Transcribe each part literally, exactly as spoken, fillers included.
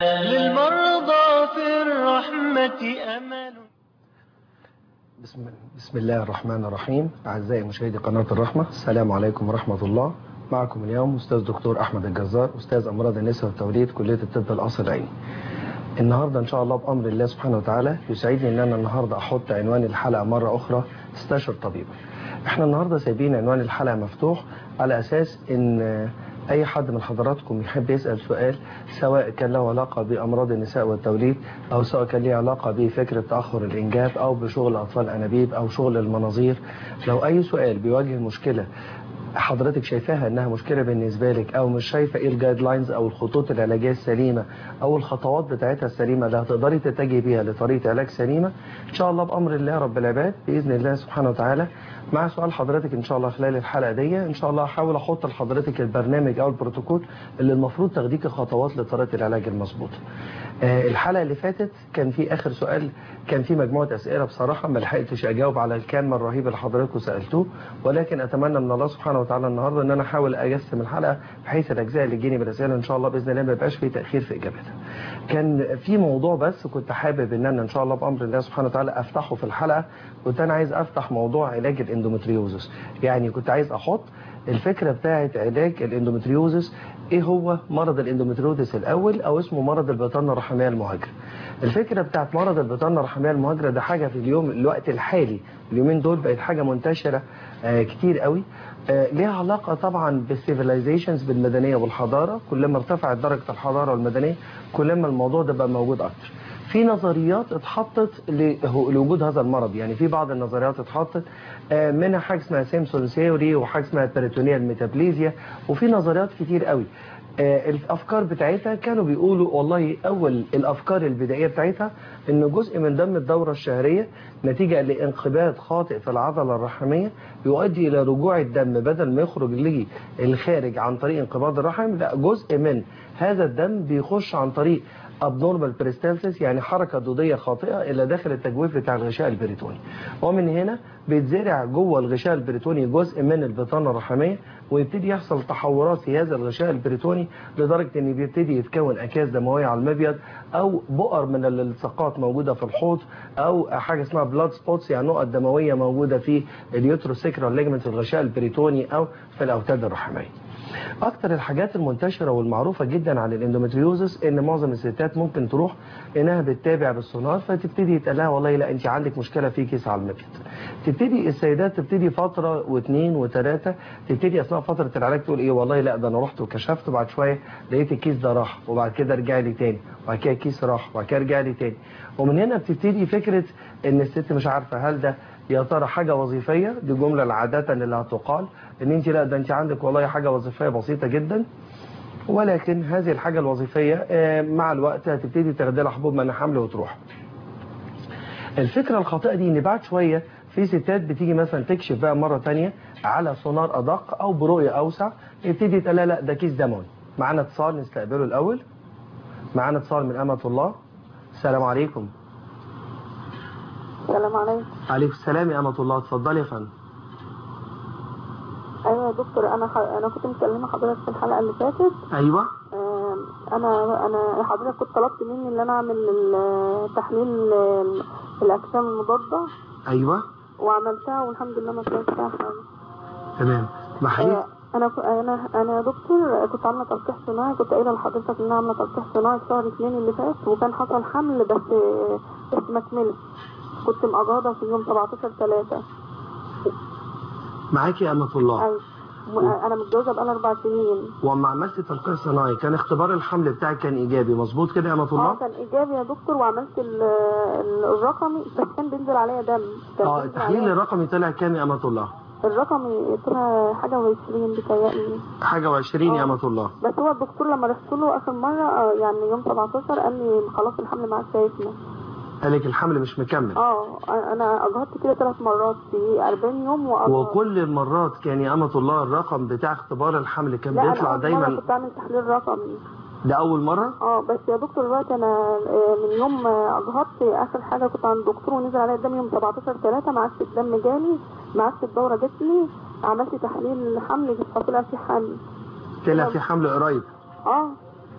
للمرضى في الرحمة أمل. بسم, بسم الله الرحمن الرحيم. أعزائي مشاهدي قناة الرحمة، السلام عليكم ورحمة الله. معكم اليوم أستاذ دكتور أحمد الجزار، أستاذ أمراض النساء والتوليد، كلية الطب القصر العيني. النهاردة إن شاء الله بأمر الله سبحانه وتعالى يسعدني إن أنا النهاردة أحط عنوان الحلقة مرة أخرى استشر طبيبا. إحنا النهاردة سايبين عنوان الحلقة مفتوح على أساس إن أي حد من حضراتكم يحب يسأل سؤال، سواء كان له علاقة بأمراض النساء والتوليد، أو سواء كان له علاقة بفكرة تأخر الإنجاب، أو بشغل أطفال أنابيب، أو شغل المناظير. لو أي سؤال بيواجه مشكلة حضرتك شايفاها انها مشكله بالنسبه لك، او مش شايفه ايه الجايد لاينز او الخطوط العلاجيه السليمه او الخطوات بتاعتها السليمه اللي هتقدري تتجهي بيها لطريقه علاج سليمه، ان شاء الله بامر الله رب العباد باذن الله سبحانه وتعالى مع سؤال حضرتك ان شاء الله خلال الحلقه دي ان شاء الله هحاول احط لحضرتك البرنامج او البروتوكول اللي المفروض تاخديك خطوات لطريقه العلاج المظبوطه. آه الحلقه اللي فاتت كان في اخر سؤال، كان في مجموعه اسئله بصراحه ما لحقتش اجاوب على الكم الرهيب اللي حضراتكم سالتوه، ولكن اتمنى من الله سبحانه وتعالى النهارده ان انا احاول اقسم الحلقه بحيث الاجزاء اللي تجيني من الاسئله ان شاء الله باذن الله ما يبقاش في تاخير في اجابتها. كان في موضوع بس كنت حابب ان انا ان شاء الله بامر الله سبحانه وتعالى افتحه في الحلقه، كنت انا عايز افتح موضوع علاج الاندومتريوزس. يعني كنت عايز احط الفكره بتاعه علاج الاندومتريوزس، ايه هو مرض الاندومتريوزس الاول، او اسمه مرض البطانه الرحميه المهاجره. الفكره بتاعت مرض البطانه الرحميه المهاجره ده حاجه في اليوم الوقت الحالي اليومين دول بقت حاجه منتشره آه كتير قوي، آه ليها علاقه طبعا بالسيفيلايزيشنز، بالمدنيه والحضاره. كلما ارتفعت درجه الحضاره والمدنيه كلما الموضوع ده بقى موجود اكتر. في نظريات اتحطت لوجود هذا المرض، يعني في بعض النظريات اتحطت آه منها حاجه اسمها سيمسون ثيوري، وحاجه اسمها البريتونيال ميتابليزيا، وفي نظريات كتير قوي. آه الافكار بتاعتها كانوا بيقولوا والله اول الافكار البدائيه بتاعتها ان جزء من دم الدوره الشهريه نتيجه لانقباض خاطئ في العضله الرحميه يؤدي الى رجوع الدم، بدل ما يخرج للخارج عن طريق انقباض الرحم، لا جزء من هذا الدم بيخش عن طريق abnormal peristalsis، يعني حركة ضوضية خاطئة إلى داخل التجويف بتاع الغشاء البريتوني، ومن هنا بيتزرع جوه الغشاء البريتوني جزء من البطانة الرحمية، ويبتدي يحصل تحورات في هذا الغشاء البريتوني لدرجة إن بيبتدي يتكون أكياس دموية على المبيض، أو بؤر من الالتصاقات موجودة في الحوض، أو حاجة اسمها بلاد سبوتس، يعني نقط دموية موجودة في اليوتروسيكرال ليجمنت في الغشاء البريتوني أو في الأوتاد الرحمية. اكتر الحاجات المنتشره والمعروفه جدا عن الاندومتريوزس ان معظم الستات ممكن تروح انها بتتابع بالسونار، فتبتدي يتقال لها والله لا انت عندك مشكله في كيس على المبيض. تبتدي السيدات تبتدي فتره واثنين وثلاثه، تبتدي اثناء فتره العلاج تقول ايه والله لا ده انا رحت وكشفت وبعد شويه لقيت الكيس ده راح، وبعد كده رجع لي تاني، وبعد كده الكيس راح، وبعد كده رجع لي تاني. ومن هنا بتبتدي فكره ان الست مش عارفه هل ده يا ترى حاجه وظيفيه، دي جمله عاده اللي هتقال ان انت لا ده انت عندك والله حاجه وظيفيه بسيطه جدا، ولكن هذه الحاجه الوظيفيه مع الوقت هتبتدي تاخدي لها حبوب منع حمل وتروح. الفكره الخاطئه دي ان بعد شويه في ستات بتيجي مثلا تكشف بقى مره ثانيه على سونار ادق او برؤيه اوسع، يبتدي تقول لها لا ده كيس دموي. معانا اتصال نستقبله الاول. معانا اتصال من امة الله. السلام عليكم. السلام عليكم. عليكم السلام يا امة الله، اتفضلي يا فندم. ايوه يا دكتور، انا ح... انا كنت مكلمه حضرتك في الحلقه اللي فاتت. ايوه. آه انا انا حضرتك كنت طلبت مني ان انا اعمل تحليل الاجسام المضاده. ايوه. وعملتها والحمد لله ما طلعش فيها حاجه. تمام. محيط. آه انا انا انا يا دكتور كنت عامله تلقيح صناعي، كنت قايله لحضرتك ان انا عامله تلقيح صناعي في شهر اثنين اللي فات، وكان حصل حمل بس بس ما كملش. كنت مقاضه في يوم سبعتاشر ثلاثة. معاكي يا أمة الله. ايوه. انا متجوزه بقالي اربع سنين. واما عملت تلقيح صناعي كان اختبار الحمل بتاعك كان ايجابي مظبوط كده يا أمة الله؟ اه كان ايجابي يا دكتور، وعملت الرقمي بس كان بينزل عليا دم. اه التحليل الرقمي طلع كام يا أمة الله؟ الرقمي طلع حاجه وعشرين بتهيألي. حاجه وعشرين يا أمة الله. بس هو الدكتور لما رحت له اخر مره يعني يوم سبعتاشر قال لي خلاص الحمل معاك شايفنا. قال لك الحمل مش مكمل؟ اه انا اجهضت كده ثلاث مرات في أربعين يوم وأجهض. وكل المرات كان يا أمة الله الرقم بتاع اختبار الحمل كان لا بيطلع أنا دايما؟ لا كنت بعمل تحليل رقمي. ده اول مره؟ اه بس يا دكتور دلوقتي انا من يوم اجهضت اخر حاجه كنت عند الدكتور ونزل عليا الدم يوم سبعتاشر ثلاثة، ما عادش الدم جالي، ما عادش الدوره جاتني، عملت تحليل حمل طلع في حمل. طلع في حمل قريب؟ اه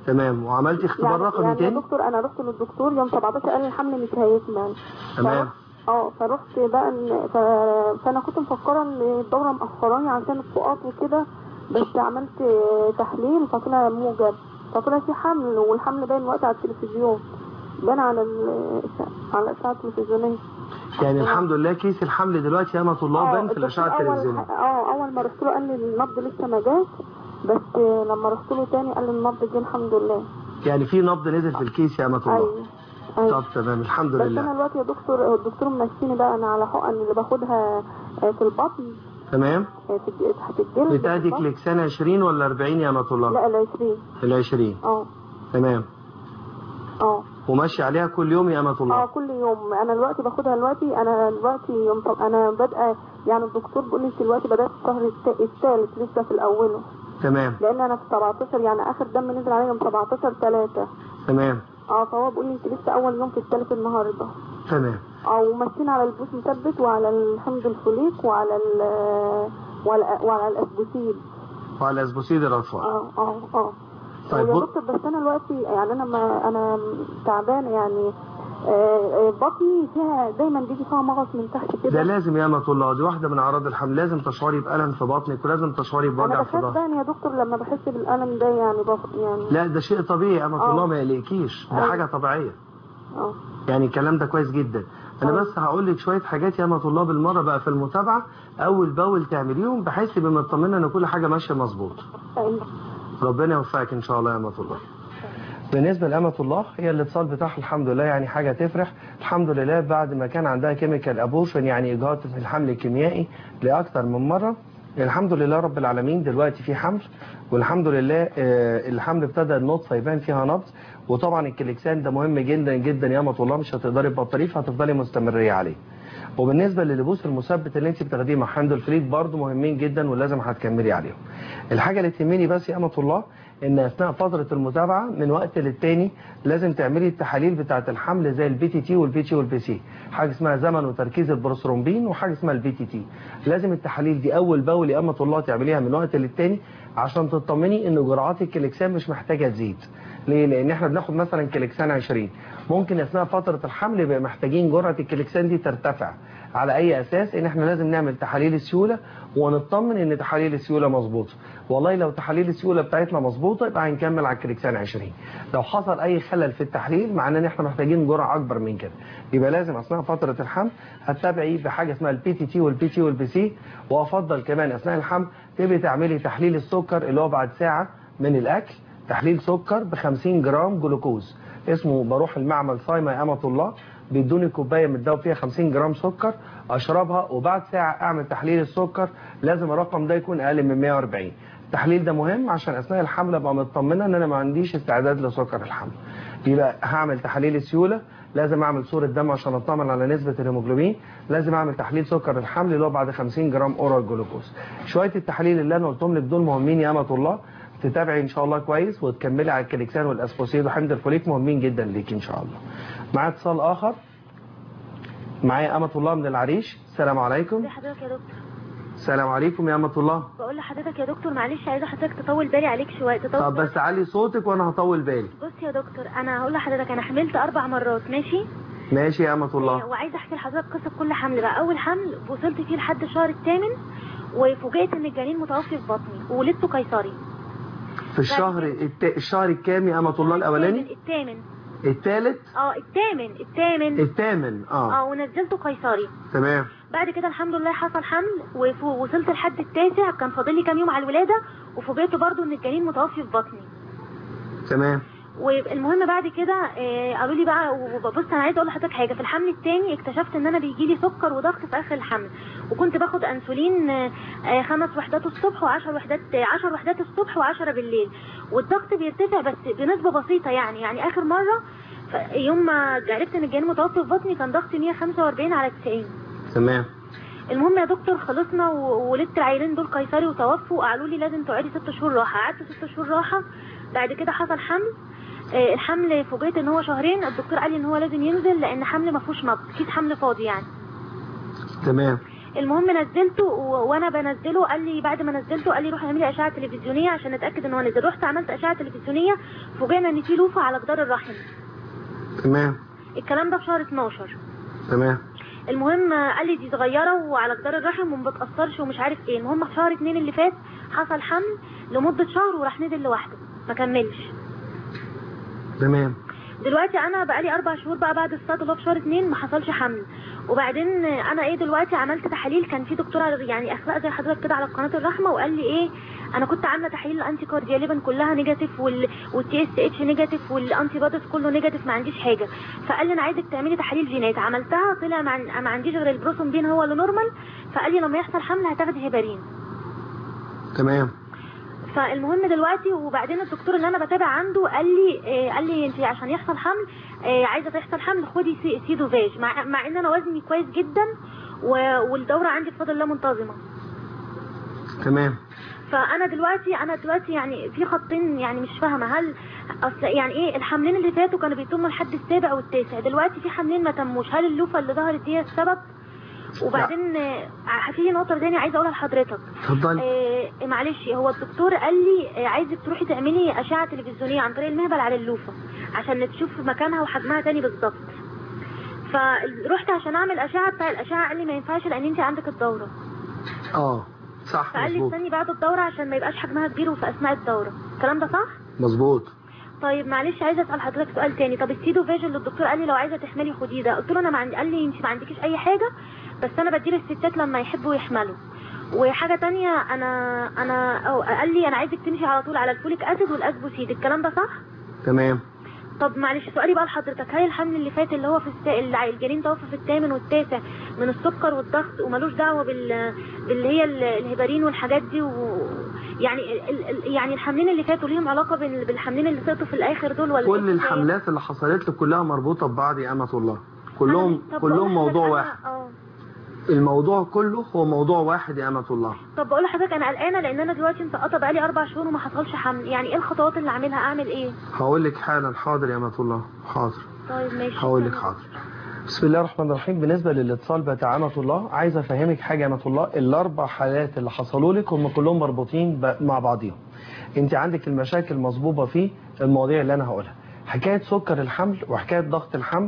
تمام. وعملتي اختبار يعني رقمي يعني تاني؟ يا دكتور انا رحت للدكتور يوم سبعتاشر قال الحمل مش هيكمل. تمام. فرحت- اه فرحت بقى إن- ف... فانا كنت مفكره ان الدوره مأخراني عشان الفؤاد وكده، بس عملت تحليل فطلع موجب، فطلع في حمل، والحمل باين وقت على التلفزيون، بان على ال... على الاشعه التلفزيونيه. يعني الحمد لله كيس الحمل دلوقتي يا أمة الله اه بان في الدكتور الاشعه اول التلفزيونيه. اه اول ما رحت له قال لي النبض لسه ما جاش، بس لما رحت له تاني قال لي النبض جه الحمد لله. يعني في نبض نزل في الكيس يا أمة الله. ايوه ايوه. طب تمام الحمد بس لله. انا دلوقتي يا دكتور الدكتور ماشيني بقى انا على حقن اللي باخدها في البطن. تمام. في الج- تحت الجلد. بتاعتك في البطن. لكسان عشرين ولا أربعين يا أمة الله؟ لا العشرين. العشرين. اه تمام. اه وماشي عليها كل يوم يا أمة اه الله؟ كل يوم. انا دلوقتي باخدها دلوقتي، انا دلوقتي يوم طب انا بادئه، يعني الدكتور بيقول لي انت دلوقتي بدات الشهر الت- الثالث لسه في الاول، تمام. لان انا في سبعتاشر يعني اخر دم نزل عليا يوم سبعتاشر ثلاثة. تمام. اه فهو بيقول لي انت لسه اول يوم في الثالث النهارده. تمام. اه وماشيين على البوس مثبت وعلى الحمض الفوليك وعلى ال وعلى, وعلى الاسبوسيد. وعلى اسبوسيد الاطفال. اه اه اه طيب يا بص- دكتور بس انا دلوقتي يعني انا ما انا تعبانه يعني، آه، آه، بطني فيها دايما بيجي فيها مغص من تحت ده كده. لازم يا أمة الله، دي واحدة من أعراض الحمل، لازم تشعري بألم في بطنك ولازم تشعري انا بوجع في بخاف ظهرك. بقى يا دكتور لما بحس بالالم ده يعني بف... يعني لا ده شيء طبيعي يا أمة آه. الله، ما يقلقكيش، ده أيوة. حاجة طبيعية. اه يعني الكلام ده كويس جدا. أنا أيوة. بس هقول لك شوية حاجات يا أمة الله بالمرة بقى في المتابعة أول بأول تعمليهم بحيث تبقي مطمنة إن كل حاجة ماشية مظبوط. ايوه ربنا يوفقك إن شاء الله يا أمة الله. بالنسبة لأمة الله هي الاتصال بتاعها الحمد لله يعني حاجة تفرح. الحمد لله بعد ما كان عندها كيميكال ابورشن يعني إجهاض في الحمل الكيميائي لأكثر من مرة، الحمد لله رب العالمين دلوقتي في حمل، والحمد لله آه، الحمل ابتدى النطفة يبان فيها نبض. وطبعا الكليكسان ده مهم جدا جدا يا أمة الله، مش هتقدري تبطليه فهتفضلي مستمرية عليه. وبالنسبة للبوس المثبت اللي انت بتاخديه مع حمض الفريد برضه مهمين جدا ولازم هتكملي عليهم. الحاجة اللي تهمني بس يا أمة الله ان اثناء فترة المتابعة من وقت للتاني لازم تعملي التحاليل بتاعة الحمل زي البي تي تي والبي تي والبي سي، حاجة اسمها زمن وتركيز البروسترومبين وحاجة اسمها البي تي تي. لازم التحاليل دي اول باول يا أمة الله تعمليها من وقت للتاني عشان تطمني ان جرعات الكليكسان مش محتاجة تزيد. ليه؟ لان احنا بناخد مثلا كليكسان عشرين، ممكن اثناء فترة الحمل يبقى محتاجين جرعة الكليكسان دي ترتفع. على اي اساس؟ ان احنا لازم نعمل تحاليل السيولة ونطمن ان تحاليل السيولة مظبوطة. والله لو تحاليل السيولة بتاعتنا مظبوطة يبقى هنكمل على الكليكسان عشرين. لو حصل اي خلل في التحليل معناه ان احنا محتاجين جرعة اكبر من كده، يبقى لازم اثناء فترة الحمل هتتابعي بحاجة اسمها البي تي تي والبي تي والبي سي. وافضل كمان اثناء الحمل تبقي تعملي تحليل السكر اللي هو بعد ساعة من الاكل، تحليل سكر ب خمسين جرام جلوكوز اسمه، بروح المعمل صايمة يا أمة الله بيدوني كوبايه متداوب فيها خمسين جرام سكر اشربها وبعد ساعه اعمل تحليل السكر، لازم الرقم ده يكون اقل من مية وأربعين. التحليل ده مهم عشان اثناء الحمل ابقى مطمنه ان انا ما عنديش استعداد لسكر الحمل. يبقى هعمل تحاليل السيوله، لازم اعمل صوره دم عشان اطمن على نسبه الهيموجلوبين، لازم اعمل تحليل سكر الحمل اللي هو بعد خمسين جرام اورال جلوكوز. شويه التحاليل اللي انا قلتهم لك دول مهمين يا أمة الله، تتابعي ان شاء الله كويس وتكملي على الكليكسان والاسبوسيد وحمض الفوليك مهمين جدا ليك ان شاء الله. معايا اتصال اخر، معايا أمة الله من العريش. السلام عليكم. ازي حضرتك يا دكتور؟ السلام عليكم يا أمة الله. بقول لحضرتك يا دكتور معلش عايزه حضرتك تطول بالي عليك شويه. تطول طب بس علي صوتك وانا هطول بالي. بص يا دكتور انا هقول لحضرتك انا حملت اربع مرات ماشي. ماشي يا أمة الله. وعايزه احكي لحضرتك قصه كل حمل بقى. اول حمل وصلت فيه لحد الشهر الثامن وفوجئت ان الجنين متوفي في بطني وولدته قيصري. في الشهر الت... الشهر الكام يا أمة الله الاولاني؟ الثامن. الثالث؟ اه الثامن الثامن الثامن اه اه ونزلته قيصري. تمام. بعد كده الحمد لله حصل حمل ووصلت لحد التاسع، كان فاضل لي كام يوم على الولاده وفوجئت برضو ان الجنين متوفي في بطني. تمام. والمهم بعد كده آه قالوا لي بقى، وبص انا عايزه اقول لحضرتك حاجه، في الحمل الثاني اكتشفت ان انا بيجي لي سكر وضغط في اخر الحمل، وكنت باخد انسولين آه خمس وحدات الصبح وعشر وحدات عشر وحدات الصبح وعشرة بالليل، والضغط بيرتفع بس بنسبه بسيطه يعني يعني اخر مره يوم ما عرفت ان الجنين متوفي في بطني كان ضغطي مية وخمسة وأربعين على تسعين. تمام. المهم يا دكتور خلصنا وولدت العيلين دول قيصري وتوفوا، وقالوا لي لازم تقعدي ست شهور راحه. قعدت ست شهور راحه. بعد كده حصل حمل. آه الحمل فوجئت ان هو شهرين، الدكتور قال لي ان هو لازم ينزل لان حمل ما فيهوش نبض، كيس حمل فاضي يعني. تمام. المهم نزلته و... وانا بنزله قال لي بعد ما نزلته قال لي روحي اعملي اشعه تلفزيونيه عشان نتاكد ان هو نزل. رحت عملت اشعه تلفزيونيه فوجئنا ان في لوفه على جدار الرحم. تمام. الكلام ده في شهر اتناشر. تمام. المهم قال لي دي صغيره وعلى جدار الرحم وما بتاثرش ومش عارف ايه. المهم في شهر اتنين اللي فات حصل حمل لمده شهر وراح نزل لوحده ما كملش. تمام. دلوقتي انا بقالي اربع شهور بقى بعد الصدمه في شهر اتنين ما حصلش حمل. وبعدين انا ايه دلوقتي عملت تحاليل. كان في دكتوره يعني اخلاق زي حضرتك كده على قناه الرحمه وقال لي ايه انا كنت عامله تحاليل الانتي كاردياليبن كلها نيجاتيف وال والتي اس اتش نيجاتيف والانتي بوديز كله نيجاتيف ما عنديش حاجه. فقال لي انا عايزك تعملي تحاليل جينات. عملتها طلع ما, ما عنديش غير البروسومبين هو اللي نورمال. فقال لي لما يحصل حمل هتاخدي هيبارين. تمام. فالمهم دلوقتي وبعدين الدكتور اللي انا بتابع عنده قال لي إيه قال لي انت عشان يحصل حمل إيه عايزه تحصل حمل خدي سي سيدوفاج مع, مع ان انا وزني كويس جدا والدوره عندي بفضل الله منتظمه. تمام. فانا دلوقتي انا دلوقتي يعني في خطين يعني مش فاهمه هل اصل يعني ايه الحملين اللي فاتوا كانوا بيتموا لحد السابع والتاسع دلوقتي في حملين ما تموش هل اللوفه اللي ظهرت دي السبب؟ وبعدين في نقطه ثانيه عايزه اقولها لحضرتك. اتفضلي. آه معلش هو الدكتور قال لي آه عايزك تروحي تعملي اشعه تلفزيونيه عن طريق المهبل على اللوفه عشان نشوف مكانها وحجمها تاني بالظبط. فرحت عشان اعمل اشعه بتاع الاشعه قال لي ما ينفعش لان انت عندك الدوره. اه صح. فقال لي استني بعد الدوره عشان ما يبقاش حجمها كبير وفي اثناء الدوره. الكلام ده صح؟ مظبوط. طيب معلش عايزه اسال حضرتك سؤال تاني. طب السيدوفاج اللي الدكتور قال لي لو عايزه تحملي خديه ده قلت له انا ما عندي. قال لي انت ما عندكيش اي حاجه بس انا بديل الستات لما يحبوا يحملوا. وحاجه تانية انا انا أو قال لي انا عايزك تمشي على طول على الفوليك اسيد والاسبوسيد. الكلام ده صح؟ تمام. طب معلش سؤالي بقى لحضرتك هل الحمل اللي فات اللي هو في الس... اللي الجنين توفى في الثامن والتاسع من السكر والضغط ومالوش دعوه بال باللي هي الهيبارين والحاجات دي و... يعني ال... ال... يعني الحملين اللي فاتوا ليهم علاقه بال... بالحملين اللي سقطوا في الاخر دول ولا كل الحملات اللي حصلت لك كلها مربوطه ببعض يا امه الله. كلهم كلهم موضوع واحد. اه الموضوع كله هو موضوع واحد يا امه الله. طب بقول لحضرتك انا قلقانه لان انا دلوقتي مسقطه بقالي اربع شهور وما حصلش حمل. يعني ايه الخطوات اللي اعملها اعمل ايه؟ هقول لك حالا. حاضر يا امه الله. حاضر. طيب ماشي. هقول لك حاضر. بسم الله الرحمن الرحيم. بالنسبه للاتصال بتاع امه الله عايز افهمك حاجه يا امه الله. الاربع حالات اللي حصلوا لك هم كلهم مربوطين مع بعضهم. انت عندك المشاكل مصبوبه في المواضيع اللي انا هقولها. حكايه سكر الحمل وحكايه ضغط الحمل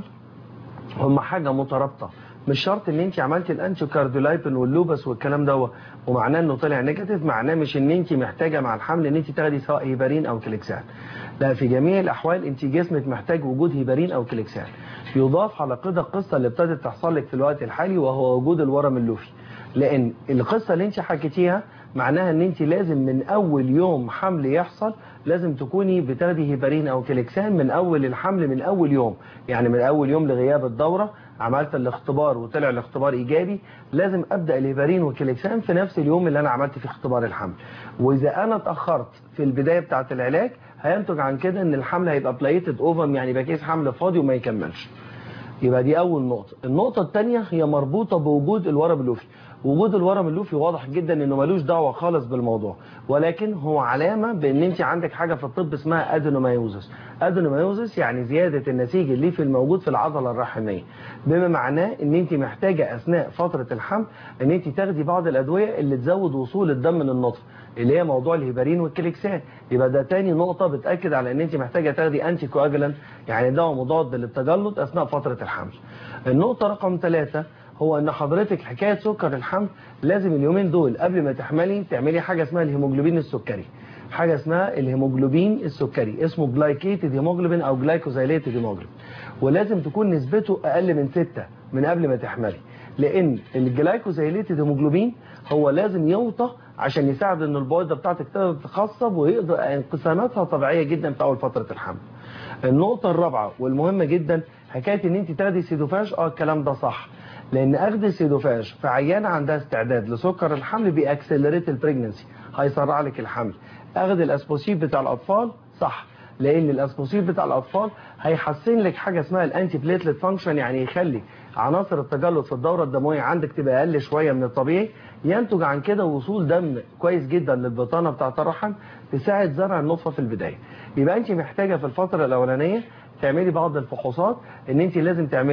هم حاجه مترابطه. مش شرط ان انت عملتي الانتي كارديولايبين واللوبس والكلام دوت ومعناه انه طلع نيجاتيف معناه مش ان انت محتاجه مع الحمل ان انت تاخدي سواء هيبارين او كليكسان. لا في جميع الاحوال انت جسمك محتاج وجود هيبارين او كليكسان. يضاف على كده القصه اللي ابتدت تحصل لك في الوقت الحالي وهو وجود الورم اللوفي. لان القصه اللي انت حكيتيها معناها ان انت لازم من اول يوم حمل يحصل لازم تكوني بتاخدي هيبارين او كليكسان من اول الحمل من اول يوم. يعني من اول يوم لغياب الدوره عملت الاختبار وطلع الاختبار ايجابي لازم ابدا الهيبارين والكليكسان في نفس اليوم اللي انا عملت فيه اختبار الحمل. واذا انا اتاخرت في البدايه بتاعه العلاج هينتج عن كده ان الحمل هيبقى بلايتد اوفم يعني بكيس حمل فاضي وما يكملش. يبقى دي اول نقطه. النقطه الثانيه هي مربوطه بوجود الورم اللوفي. وجود الورم اللوفي واضح جدا انه ملوش دعوه خالص بالموضوع ولكن هو علامه بان انت عندك حاجه في الطب اسمها ادينومايوزس. ادينومايوزس يعني زياده النسيج الليفي الموجود في العضله الرحميه بما معناه ان انت محتاجه اثناء فتره الحمل ان انت تاخدي بعض الادويه اللي تزود وصول الدم للنطفه اللي هي موضوع الهيبارين والكليكسان. يبقى ده تاني نقطه بتاكد على ان انت محتاجه تاخدي انتي كواجولانت يعني دواء مضاد للتجلط اثناء فتره الحمل. النقطه رقم ثلاثة هو ان حضرتك حكايه سكر الحمل لازم اليومين دول قبل ما تحملي تعملي حاجه اسمها الهيموجلوبين السكري. حاجه اسمها الهيموجلوبين السكري اسمه جلايكيتد هيموجلوبين او جلايكوزايليتد هيموجلوبين ولازم تكون نسبته اقل من ستة من قبل ما تحملي لان الجلايكوزايليتد هيموجلوبين هو لازم يوطى عشان يساعد ان البويضه بتاعتك تقدر تتخصب ويقدر انقساماتها طبيعيه جدا في اول فتره الحمل. النقطه الرابعه والمهمه جدا حكايه ان انت تاخدي سيدوفاج. اه الكلام ده صح لان اخذ السيدوفاج في عيانه عندها استعداد لسكر الحمل بيأكسلريت البريجننسي هيسرع لك الحمل. اخذ الاسبوسيف بتاع الاطفال صح لان الاسبوسيف بتاع الاطفال هيحسن لك حاجه اسمها الانتي بليتلت فانكشن يعني يخلي عناصر التجلط في الدوره الدمويه عندك تبقى اقل شويه من الطبيعي ينتج عن كده وصول دم كويس جدا للبطانه بتاعه الرحم تساعد زرع النطفه في البدايه. يبقى انت محتاجه في الفتره الاولانيه تعملي بعض الفحوصات ان انت لازم تعملي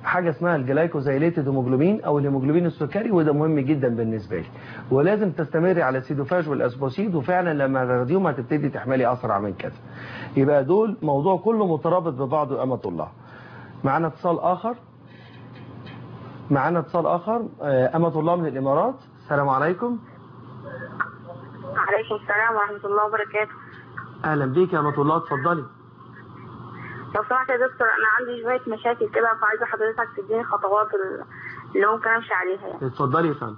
حاجه اسمها الجلايكوزايليتد هيموجلوبين او الهيموجلوبين السكري، وده مهم جدا بالنسبه لي. ولازم تستمري على السيدوفاج والاسبوسيد، وفعلا لما تاخديهم هتبتدي تحملي اسرع من كده. يبقى دول موضوع كله مترابط ببعضه امة الله. معانا اتصال اخر معانا اتصال اخر امة الله من الامارات. السلام عليكم. عليكم السلام ورحمة الله وبركاته. اهلا بيك يا امة الله، اتفضلي. لو سمحت يا دكتور، انا عندي شوية مشاكل كده، فعايزة حضرتك تديني خطوات اللي ممكن امشي عليها يعني. اتفضلي يا فندم.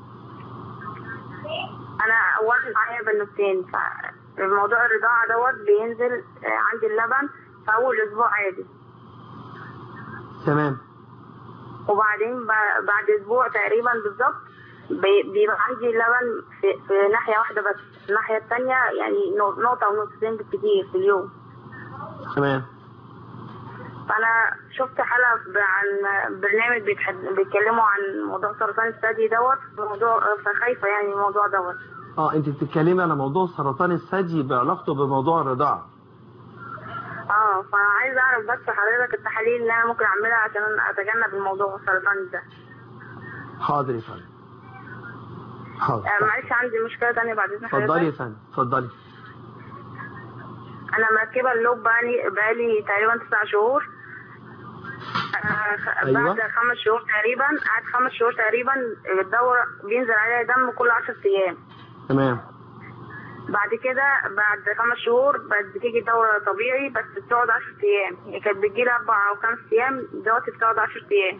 انا اولا معايا بنوتين، فموضوع الرضاعة دوت بينزل عندي اللبن في اول اسبوع عادي. تمام. وبعدين بعد اسبوع تقريبا بالظبط بيبقى عندي اللبن في, في ناحية واحدة بس، الناحية التانية يعني نقطة او نقطتين بالكتير في اليوم. تمام. فانا شفت حلقة عن برنامج بيتكلموا عن موضوع سرطان الثدي دوت، موضوع فخايفة يعني الموضوع دوت. اه انت بتتكلمي على موضوع سرطان الثدي بعلاقته بموضوع الرضاعة. اه فعايز اعرف بس حضرتك التحاليل اللي انا ممكن اعملها عشان اتجنب الموضوع السرطان ده. حاضر يا فندم. حاضر. آه معلش عندي مشكلة تانية بعد اذن حضرتك. اتفضلي يا فندم، اتفضلي. انا مركبة اللوب بقالي بقالي تقريبا تسع شهور. آه أيوة. بعد خمس شهور تقريبا قعد خمس شهور تقريبا الدورة بينزل عليها دم كل عشر ايام. تمام. بعد كده بعد خمس شهور بتيجي دورة طبيعي بس بتقعد عشر ايام، يعني كانت بتجيلي اربع او خمس ايام، دلوقتي بتقعد عشر ايام.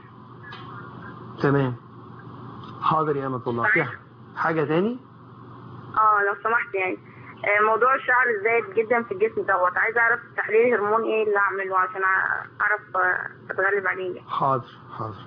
تمام. حاضر يا امة الله. في حاجة تاني؟ اه لو سمحت يعني موضوع الشعر الزايد جدا في الجسم دوت، عايز اعرف تحليل هرمون ايه اللي اعمله عشان اعرف اتغلب عليه. حاضر حاضر.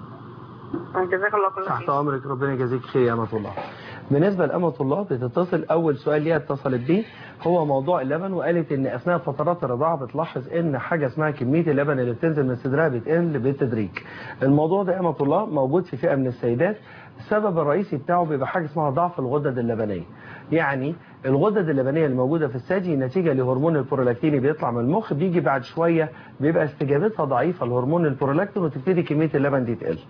جزاك الله كل خير. تحت امرك، ربنا يجازيك خير يا امة الله. بالنسبة لأمة الله بتتصل أول سؤال ليها اتصلت بيه هو موضوع اللبن، وقالت إن أثناء فترات الرضاعة بتلاحظ إن حاجة اسمها كمية اللبن اللي بتنزل من صدرها بتقل بالتدريج. الموضوع ده أمة الله موجود في فئة من السيدات، السبب الرئيسي بتاعه بيبقى حاجة اسمها ضعف الغدد اللبنية. يعني الغدد اللبنية اللي موجودة في الثدي نتيجة لهرمون البرولاكتين بيطلع من المخ، بيجي بعد شوية بيبقى استجابتها ضعيفة لهرمون البرولاكتين وتبتدي كمية اللبن دي تقل.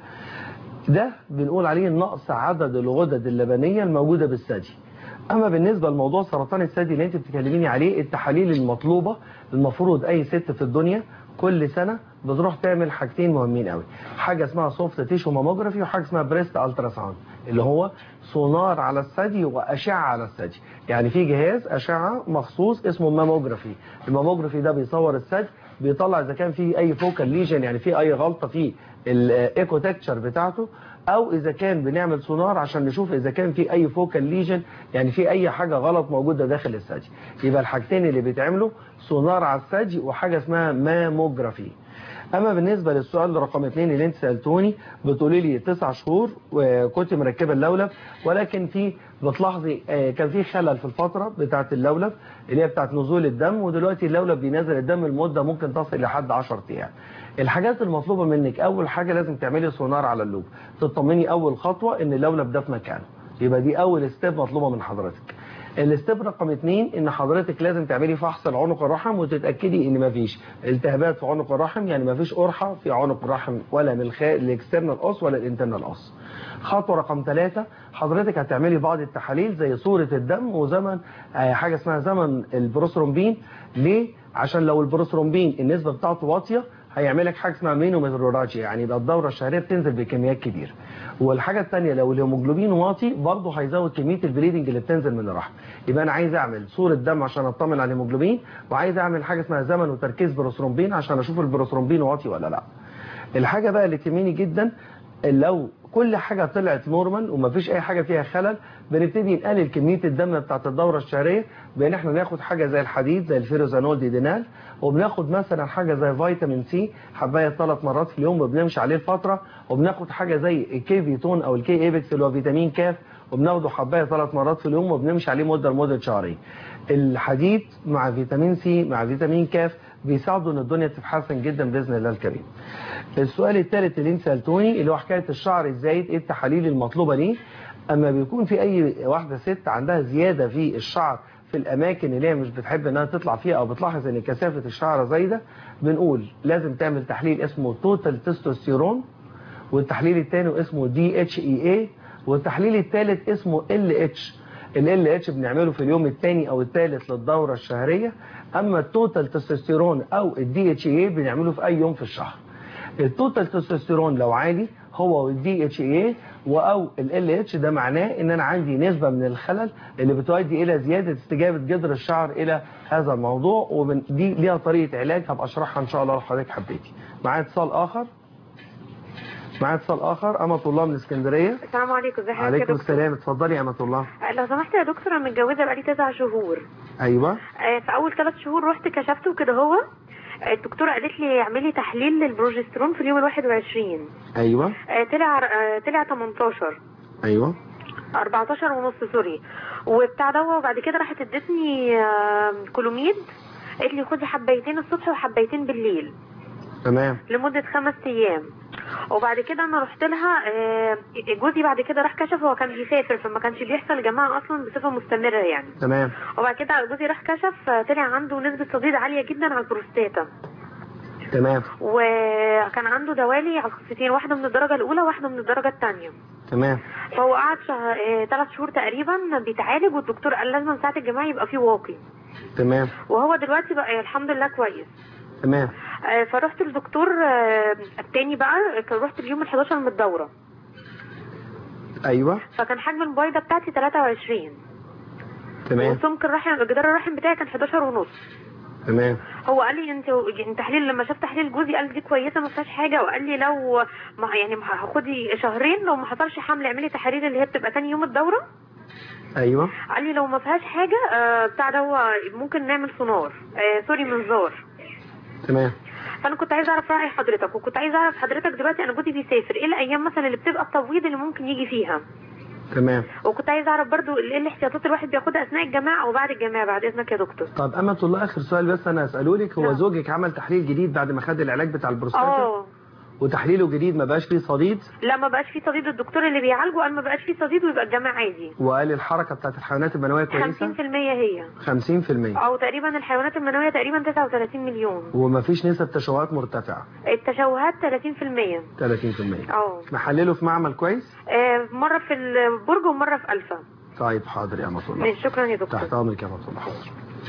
ده بنقول عليه نقص عدد الغدد اللبنية الموجودة بالثدي. أما بالنسبة لموضوع سرطان الثدي اللي أنت بتكلميني عليه، التحاليل المطلوبة المفروض أي ست في الدنيا كل سنة بتروح تعمل حاجتين مهمين قوي، حاجة اسمها سوفت تيشو ماموجرافي وحاجة اسمها بريست التراساوند، اللي هو سونار على الثدي وأشعة على الثدي. يعني في جهاز أشعة مخصوص اسمه ماموجرافي، الماموجرافي ده بيصور الثدي، بيطلع إذا كان في أي فوكال ليجن، يعني في أي غلطة في الايكو تكتشر بتاعته، او اذا كان بنعمل سونار عشان نشوف اذا كان في اي فوكال ليجن، يعني في اي حاجة غلط موجودة داخل الثدي. يبقى الحاجتين اللي بيتعملوا سونار على الثدي وحاجة اسمها ماموجرافي. اما بالنسبة للسؤال رقم اتنين اللي انت سألتوني، بتقولي لي تسع شهور وكنت مركبة اللولب، ولكن في بتلاحظي كان في خلل في الفترة بتاعة اللولب اللي هي بتاعة نزول الدم، ودلوقتي اللولب بينزل الدم المدة ممكن تصل لحد عشرة ايام. الحاجات المطلوبة منك اول حاجة لازم تعملي سونار على اللوب، تطمني اول خطوة ان اللولب ده في مكانه، يبقى دي اول ستيب مطلوبة من حضرتك. الاستيب رقم اتنين ان حضرتك لازم تعملي فحص العنق الرحم وتتاكدي ان مفيش التهابات في عنق الرحم، يعني مفيش قرحه في عنق الرحم ولا من الاكسترنال اوس ولا الانترنال اوس. خطوه رقم ثلاثة حضرتك هتعملي بعض التحاليل زي صوره الدم وزمن حاجه اسمها زمن البروثرومبين. ليه؟ عشان لو البروثرومبين النسبه بتاعته واطيه هيعملك حاجه اسمها مينوميتروراجيا، يعني يبقى الدوره الشهريه بتنزل بكميات كبيره. والحاجه الثانيه لو الهيموجلوبين واطي برضه هيزود كميه البليدنج اللي بتنزل من الرحم. يبقى انا عايز اعمل صوره دم عشان اطمن على الهيموجلوبين، وعايز اعمل حاجه اسمها زمن وتركيز بروثرومبين عشان اشوف البروثرومبين واطي ولا لا. الحاجه بقى اللي تهمني جدا لو كل حاجة طلعت نورمال ومفيش اي حاجة فيها خلل، بنبتدي نقلل كمية الدم بتاعت الدورة الشهرية بان احنا ناخد حاجة زي الحديد زي الفيروزانول ديدينال، وبناخد مثلا حاجة زي فيتامين سي حباية ثلاث مرات في اليوم وبنمشي عليه الفترة، وبناخد حاجة زي الكي فيتون او الكي ايبكس اللي هو فيتامين كاف وبناخده حباية ثلاث مرات في اليوم وبنمشي عليه مدة لمدة شهرين. الحديد مع فيتامين سي مع فيتامين كاف بيساعدوا ان الدنيا تتحسن جدا باذن الله الكريم. السؤال الثالث اللي انت سالتوني اللي هو حكايه الشعر الزايد، ايه التحاليل المطلوبه ليه؟ اما بيكون في اي واحده ست عندها زياده في الشعر في الاماكن اللي هي مش بتحب انها تطلع فيها او بتلاحظ ان كثافه الشعر زايده، بنقول لازم تعمل تحليل اسمه توتال تستوستيرون، والتحليل الثاني اسمه دي اتش اي اي، والتحليل الثالث اسمه ال اتش. ال ال اتش بنعمله في اليوم الثاني او الثالث للدوره الشهريه، اما التوتال تستوستيرون او الدي اتش اي بنعمله في اي يوم في الشهر. التوتال تستوستيرون لو عالي هو والدي اتش اي او ال ال اتش، ده معناه ان انا عندي نسبه من الخلل اللي بتؤدي الى زياده استجابه جذر الشعر الى هذا الموضوع، ودي ليها طريقه علاج هبقى اشرحها ان شاء الله لو حضرتك حبيتي. معايا اتصال اخر معايا اتصال اخر امة الله من اسكندريه. السلام عليكم، ازي حضرتك؟ عليكم السلام، اتفضلي يا امة الله. لو سمحت يا دكتور، انا متجوزه بقالي تسع شهور. ايوه. آه، في اول ثلاث شهور رحت كشفت وكده، هو الدكتوره قالت لي اعملي تحليل للبروجسترون في اليوم الواحد وعشرين. ايوه. آه، طلع آه، طلع تمنتاشر. ايوه. اربعتاشر ونص سوري، وبتاع ده. وبعد كده راحت ادتني آه، كولوميد، قالت لي خدي حبيتين الصبح وحبيتين بالليل. تمام. لمده خمس ايام. وبعد كده انا رحت لها، جوزي بعد كده راح كشف، هو كان بيسافر فما كانش بيحصل جماعه اصلا بصفه مستمره يعني. تمام. وبعد كده جوزي راح كشف، طلع عنده نسبه صديد عاليه جدا على البروستاتا. تمام. وكان عنده دوالي على الخصيتين، واحده من الدرجه الاولى واحده من الدرجه الثانيه. تمام. فهو قعد ثلاث شهور تقريبا بيتعالج، والدكتور قال لازم ساعه الجماع يبقى فيه واقي. تمام. وهو دلوقتي بقى الحمد لله كويس. تمام. فرحت للدكتور التاني بقى، رحت اليوم الحداشر من الدورة. ايوه. فكان حجم البويضة بتاعتي تلاتة وعشرين. تمام. وسمك الرحم جدار الرحم بتاعي كان حداشر ونص. تمام. هو قال لي انت تحليل، لما شاف تحليل جوزي قال لي دي كويسه ما فيهاش حاجه، وقال لي لو ما يعني هاخدي شهرين لو ما حصلش حمل اعملي تحاليل اللي هي بتبقى ثاني يوم الدوره. ايوه. قال لي لو ما فيهاش حاجه آه بتاع ده ممكن نعمل سونار، آه سوري منظار. تمام. فانا كنت عايزه اعرف راي حضرتك، وكنت عايزه اعرف حضرتك دلوقتي انا جوزي بيسافر ايه الايام مثلا اللي بتبقى التبويض اللي ممكن يجي فيها. تمام. وكنت عايزه اعرف برضو ايه الاحتياطات الواحد بياخدها اثناء الجماع او بعد الجماع بعد اذنك يا دكتور. طب امة الله، اخر سؤال بس انا اساله لك، هو نعم. زوجك عمل تحليل جديد بعد ما خد العلاج بتاع البروستاتا؟ اه. وتحليله جديد ما بقاش فيه صديد؟ لا ما بقاش فيه صديد، الدكتور اللي بيعالجه قال ما بقاش فيه صديد ويبقى الجماع عادي. وقال الحركه بتاعت الحيوانات المنويه كويسه؟ خمسين في المية هي. خمسين في المية. او تقريبا الحيوانات المنويه تقريبا تسعة وثلاثين مليون. ومفيش نسب تشوهات مرتفعه؟ التشوهات ثلاثين في المية. ثلاثين في المية. اه. محلله في معمل كويس؟ آه مره في البرج ومره في الفا. طيب حاضر يا امة الله. شكرا يا دكتور. تحت امرك يا امة الله. حاضر.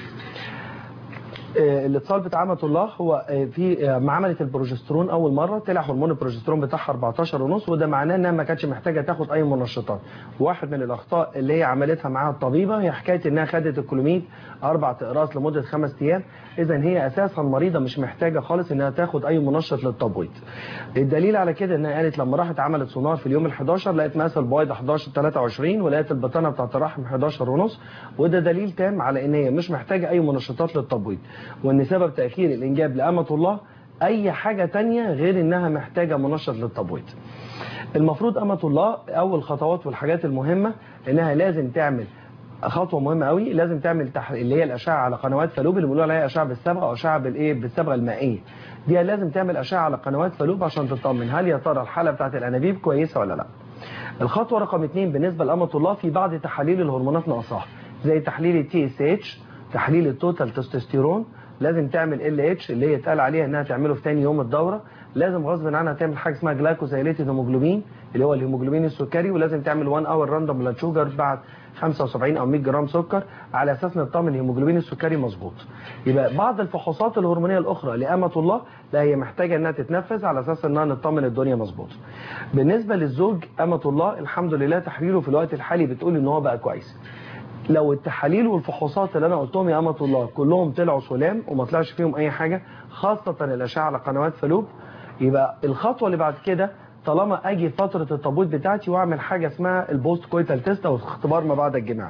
الاتصال بتاع امة الله هو في مع عمليه البروجسترون اول مره طلع هرمون البروجسترون بتاعها اربعتاشر ونص، وده معناه انها ما كانتش محتاجه تاخد اي منشطات. واحد من الاخطاء اللي هي عملتها معاها الطبيبه هي حكايه انها خدت الكلوميد اربع اقراص لمده خمس ايام، اذا هي اساسا مريضه مش محتاجه خالص انها تاخد اي منشط للتبويض. الدليل على كده انها قالت لما راحت عملت سونار في اليوم الحداشر لقيت مقاس البويضه احداشر تلاتة وعشرين، ولقيت البطانه بتاعت الرحم حداشر ونص، وده دليل تام على ان هي مش محتاجه اي منشطات للتبويض، وان سبب تاخير الانجاب لامة الله اي حاجه تانية غير انها محتاجه منشط للتبويض. المفروض امة الله اول خطوات والحاجات المهمه انها لازم تعمل خطوه مهمه قوي، لازم تعمل تح... اللي هي الاشعه على قنوات فالوب اللي بيقولوا عليها اشعه بالصبغه او اشعه بالايه بالصبغه المائيه. دي لازم تعمل اشعه على قنوات فالوب عشان تطمن هل يا ترى الحاله بتاعت الانابيب كويسه ولا لا. الخطوه رقم اثنين بالنسبه لامة الله في بعض تحاليل الهرمونات ناقصاها، زي تحليل التي اس اتش، تحليل التوتال تستوستيرون، لازم تعمل ال اتش اللي هي اتقال عليها انها تعمله في ثاني يوم الدوره، لازم غصب عنها تعمل حاجه اسمها جلايكوزايليتد هيموجلوبين اللي هو الهيموجلوبين السكري، ولازم تعمل واحد اور راندوم بلاد شوجر بعد خمسة وسبعين او مية جرام سكر على اساس نطمن الهيموجلوبين السكري مظبوط. يبقى بعض الفحوصات الهرمونيه الاخرى لامة الله لا هي محتاجه انها تتنفذ على اساس انها نطمن الدنيا مظبوط. بالنسبه للزوج امة الله الحمد لله تحليله في الوقت الحالي بتقول ان هو بقى كويس. لو التحاليل والفحوصات اللي انا قلتهم يا امة الله كلهم طلعوا سلام وما طلعش فيهم اي حاجه، خاصه الاشعه على قنوات فالوب، يبقى الخطوه اللي بعد كده طالما اجي فتره التبويض بتاعتي واعمل حاجه اسمها البوست كويتال تيست او اختبار ما بعد الجماع.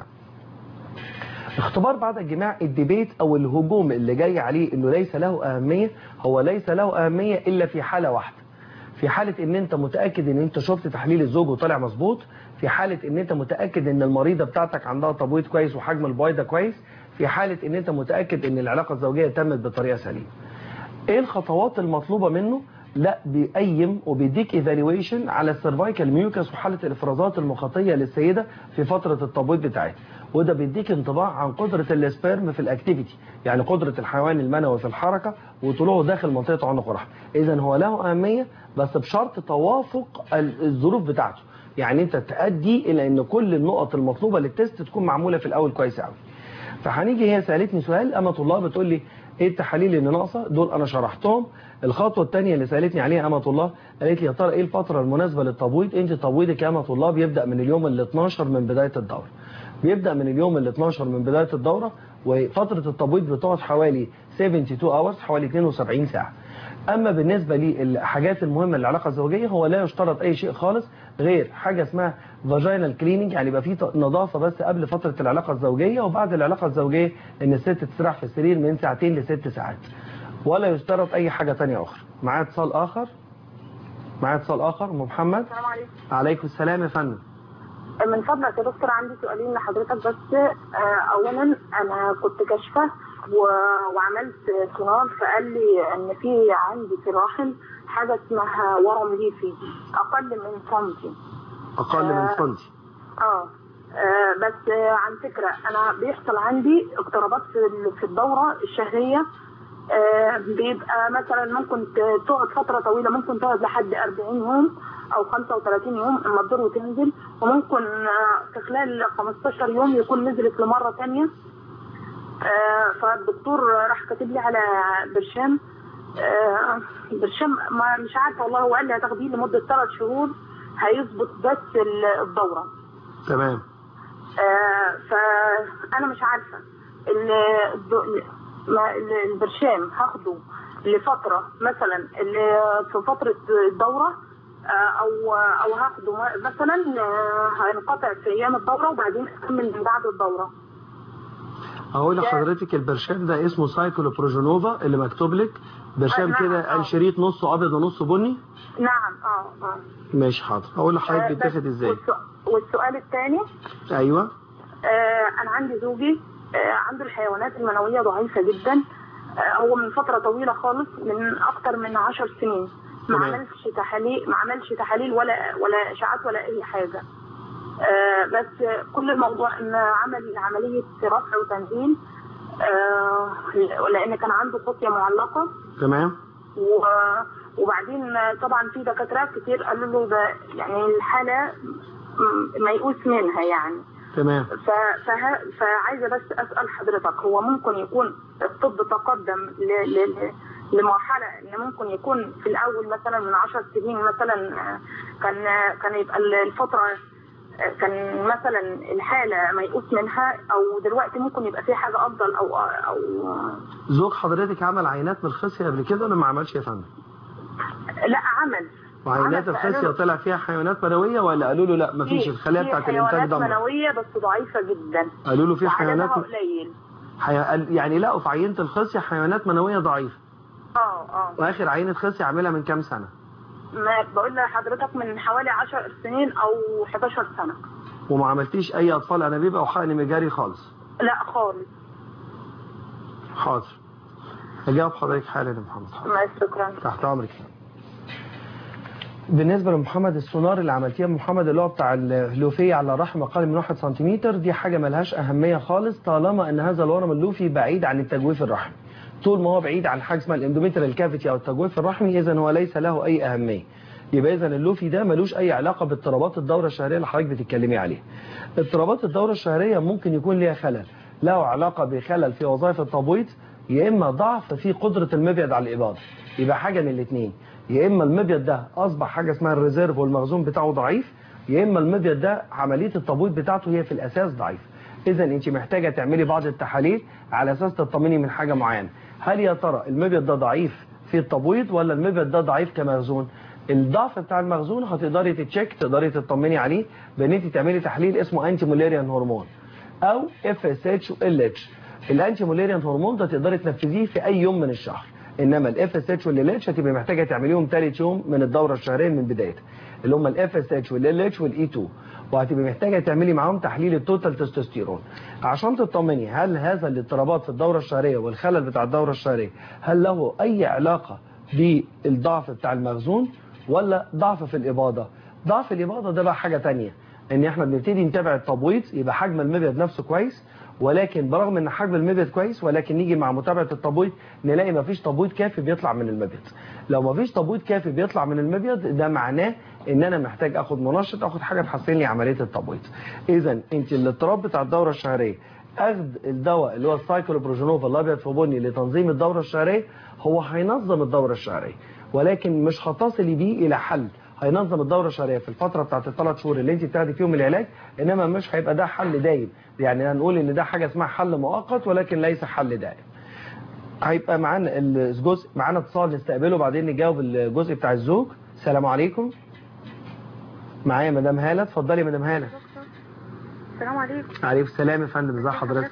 اختبار بعد الجماع الديبيت او الهجوم اللي جاي عليه انه ليس له اهميه، هو ليس له اهميه الا في حاله واحده، في حاله ان انت متاكد ان انت شفت تحليل الزوج وطلع مظبوط، في حاله ان انت متاكد ان المريضه بتاعتك عندها تبويض كويس وحجم البويضه كويس، في حاله ان انت متاكد ان العلاقه الزوجيه تمت بطريقه سليمه. ايه الخطوات المطلوبه منه؟ لا بيقيم وبيديك ايفالويشن على السيرفايكال ميوكس وحاله الافرازات المخاطيه للسيده في فتره التبويض بتاعتها، وده بيديك انطباع عن قدره السبيرم في الاكتيفيتي، يعني قدره الحيوان المنوي في الحركه وطلوعه داخل منطقه عنق الرحم. اذا هو له اهميه بس بشرط توافق الظروف بتاعته، يعني انت تؤدي الى ان كل النقط المطلوبه للتست تكون معموله في الاول كويس قوي. فهنيجي هي سالتني سؤال امة الله بتقول لي ايه التحاليل اللي ناقصه؟ دول انا شرحتهم. الخطوه الثانيه اللي سالتني عليها امة الله قالت لي يا ترى ايه الفتره المناسبه للتبويض؟ انت تبويضك يا امة الله بيبدا من اليوم ال اتناشر من بدايه الدوره. بيبدا من اليوم ال اتناشر من بدايه الدوره، وفتره التبويض بتقعد حوالي اتنين وسبعين اورز، حوالي اتنين وسبعين ساعه. اما بالنسبه للحاجات المهمه للعلاقه الزوجيه هو لا يشترط اي شيء خالص غير حاجه اسمها فاجينال كليننج، يعني يبقى في نظافه بس قبل فتره العلاقه الزوجيه، وبعد العلاقه الزوجيه ان الست تستريح في السرير من ساعتين لست ساعات، ولا يشترط اي حاجه ثانيه اخرى. معايا اتصال اخر معايا اتصال اخر ام محمد. السلام عليكم. عليكم السلام يا فندم. من فضلك يا دكتور عندي سؤالين لحضرتك بس. اولا انا كنت كاشفه وعملت سونار، فقال لي ان في عندي في الرحم حاجه اسمها ورم ليفي اقل من سنتي. اقل من سنتي اه, آه بس آه عن فكره انا بيحصل عندي اضطرابات في الدوره الشهريه. آه بيبقى مثلا ممكن تقعد فتره طويله، ممكن تقعد لحد اربعين يوم او خمسة وتلاتين يوم اما تدور وتنزل، وممكن آه في خلال خمستاشر يوم يكون نزلت لمره ثانيه. آه فالدكتور راح كاتب لي على برشام. آه برشام ما مش عارفه والله، هو قال لي هتاخديه لمده ثلاث شهور هيظبط بس الدوره. تمام. آه فانا مش عارفه البرشام هاخده لفتره مثلا اللي في فتره الدوره، آه او او هاخده مثلا هينقطع في ايام الدوره وبعدين اكمل من بعد الدوره. اقول لحضرتك البرشام ده اسمه سايكلوبروجينوفا اللي مكتوب لك برشام آه كده نعم. الشريط نصه ابيض ونصه بني. نعم اه اه ماشي حاضر. اقول لحضرتك آه بيتاخد ازاي. والسؤال الثاني ايوه آه انا عندي زوجي آه عنده الحيوانات المنويه ضعيفه جدا. آه هو من فتره طويله خالص من اكتر من عشر سنين ما عملش تحاليل ما عملش تحاليل ولا ولا اشعاعات ولا اي حاجه. آه بس كل الموضوع ان عمل عمليه رفع وتنزيل، آه لان كان عنده خصيه معلقه. تمام. وبعدين طبعا في دكاتره كتير قالوا له ده يعني الحاله ميؤوس منها يعني. تمام. فعايزه بس اسال حضرتك، هو ممكن يكون الطب تقدم ل ل لمرحله ان ممكن يكون في الاول مثلا من عشر سنين مثلا كان كان يبقى الفتره كان مثلا الحاله ميؤوس منها، او دلوقتي ممكن يبقى في حاجه افضل او او زوج حضرتك عمل عينات من الخصيه قبل كده ولا ما عملش يا فندم؟ لا عمل. وعينات الخصيه طلع فيها حيوانات منويه ولا قالوا له لا ما فيش الخلايا بتاعت الانتاج ضمن؟ حيوانات منويه بس ضعيفه جدا. قالوا له في حيوانات قليل. حي... يعني لقوا في عينه الخصيه حيوانات منويه ضعيفه. اه اه واخر عينه خصيه عاملها من كام سنه؟ ما بقول لحضرتك من حوالي عشر سنين او حداشر سنه. وما عملتيش اي اطفال انابيب او حقن مجاري خالص؟ لا خالص. حاضر. اجاوب حضرتك حالا يا محمد. حاضر. شكرا. تحت امرك. بالنسبه لمحمد السونار اللي عملتيه محمد اللي هو بتاع اللوفيه على الرحم اقل من واحد سنتيمتر، دي حاجه ملهاش اهميه خالص طالما ان هذا الورم اللوفي بعيد عن التجويف الرحمي. طول ما هو بعيد عن حاجه اسمها الاندوميتريال كافيتي او التجويف الرحمي اذا هو ليس له اي اهميه. يبقى اذا اللوفي ده ملوش اي علاقه باضطرابات الدوره الشهريه اللي حضرتك بتتكلمي عليها. اضطرابات الدوره الشهريه ممكن يكون ليها خلل له علاقه بخلل في وظائف التبويض، يا اما ضعف في قدره المبيض على الاباضه. يبقى حاجه من الاثنين، يا اما المبيض ده اصبح حاجه اسمها الريزيرف والمخزون بتاعه ضعيف، يا اما المبيض ده عمليه التبويض بتاعته هي في الاساس ضعيف. اذا انت محتاجه تعملي بعض التحاليل على اساس تطمني من حاجه معينه. هل يا ترى المبيض ده ضعيف في التبويض ولا المبيض ده ضعيف كمخزون؟ الضعف بتاع المخزون هتقدري تتشيك، تقدري تطمني عليه بان انت تعملي تحليل اسمه انتي موليريان هرمون او اف اس اتش و ال اتش. الانتي موليريان هرمون ده تقدري تنفذيه في اي يوم من الشهر، انما الاف اس اتش والال اتش هتبقي محتاجه تعمليهم ثالث يوم من الدوره الشهريه من بدايتها، اللي هم الاف اس اتش والال اتش والاي اتنين، وهتبقي محتاجه تعملي معاهم تحليل التوتال تستوستيرون عشان تطمني هل هذا الاضطرابات في الدوره الشهريه والخلل بتاع الدوره الشهريه هل له اي علاقه بالضعف بتاع المخزون ولا ضعف في الاباضه؟ ضعف الاباضه ده بقى حاجه ثانيه، ان احنا بنبتدي نتابع التبويض يبقى حجم المبيض نفسه كويس، ولكن برغم ان حجم المبيض كويس ولكن نيجي مع متابعه التبويض نلاقي مفيش تبويض كافي بيطلع من المبيض. لو مفيش تبويض كافي بيطلع من المبيض ده معناه ان انا محتاج اخد منشط، اخد حاجه تحسن لي عمليه التبويض. اذا انت الاضطراب بتاع الدوره الشهريه، اخذ الدواء اللي هو السايكلوبروجينوف الابيض في بني لتنظيم الدوره الشهريه هو هينظم الدوره الشهريه، ولكن مش هتصلي بيه الى حل. هينظم الدوره الشهريه في الفتره بتاعت الثلاث شهور اللي انت بتاخدي فيهم العلاج، انما مش هيبقى ده حل دايم. يعني هنقول ان ده حاجه اسمها حل مؤقت ولكن ليس حل دائم. هيبقى معانا الجزء، معانا اتصال نستقبله وبعدين نجاوب الجزء بتاع الزوج. السلام عليكم. معايا مدام هاله، اتفضلي يا مدام هاله. السلام عليكم. عليكم السلام يا فندم، ازي حضرتك؟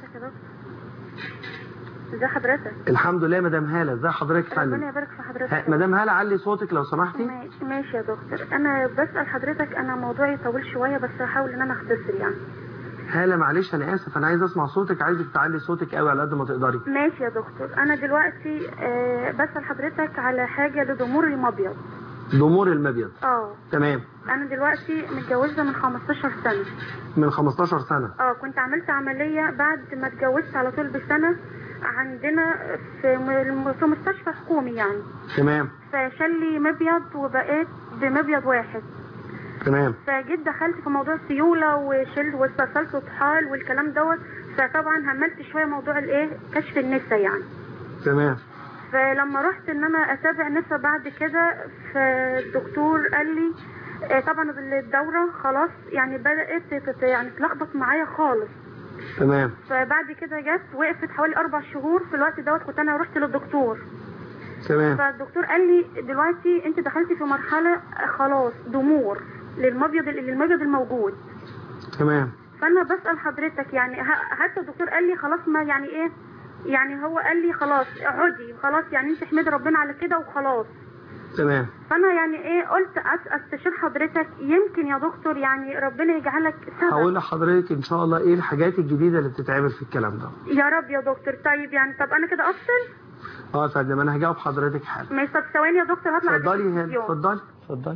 ازي حضرتك؟ الحمد لله مدام هاله، ازي حضرتك يا فندم؟ ربنا يبارك في حضرتك. مدام هاله علي صوتك لو سمحتي. ماشي يا دكتور، انا بسأل حضرتك، انا موضوعي طويل شويه بس هحاول ان انا اختصر يعني. هاله معلش انا اسف، انا عايز اسمع صوتك، عايزك تعلي صوتك قوي على قد ما تقدري. ماشي يا دكتور، انا دلوقتي أه بسأل حضرتك على حاجه لضمور المبيض. ضمور المبيض. اه تمام. انا دلوقتي متجوزه من خمستاشر سنه. من خمستاشر سنه. اه كنت عملت عمليه بعد ما اتجوزت على طول بسنه عندنا في في مستشفى حكومي يعني. تمام. فشال لي مبيض وبقيت بمبيض واحد. تمام. فجيت دخلت في موضوع السيوله وشلت واسترسلت وطحال والكلام دوت، فطبعا هملت شويه موضوع الايه كشف النسا يعني. تمام. فلما رحت ان انا اتابع نسا بعد كده، فالدكتور قال لي آه طبعا الدوره خلاص يعني بدات يعني تلخبط معايا خالص. تمام. فبعد كده جت وقفت حوالي اربع شهور، في الوقت دوت كنت انا رحت للدكتور. تمام. فالدكتور قال لي دلوقتي انت دخلتي في مرحله خلاص ضمور للمبيض للمبيض الموجود. تمام. فانا بسال حضرتك يعني حتى الدكتور قال لي خلاص ما يعني ايه يعني هو قال لي خلاص اقعدي خلاص يعني انت احمدي ربنا على كده وخلاص. تمام. فانا يعني ايه قلت استشير حضرتك يمكن يا دكتور يعني ربنا يجعلك سبب. هقول لحضرتك ان شاء الله ايه الحاجات الجديده اللي بتتعمل في الكلام ده. يا رب يا دكتور. طيب يعني طب انا كده افصل؟ اه يا فندم انا هجاوب حضرتك حالا. ماشي. طب ثواني يا دكتور هطلع. اتفضلي هنا، اتفضلي اتفضلي.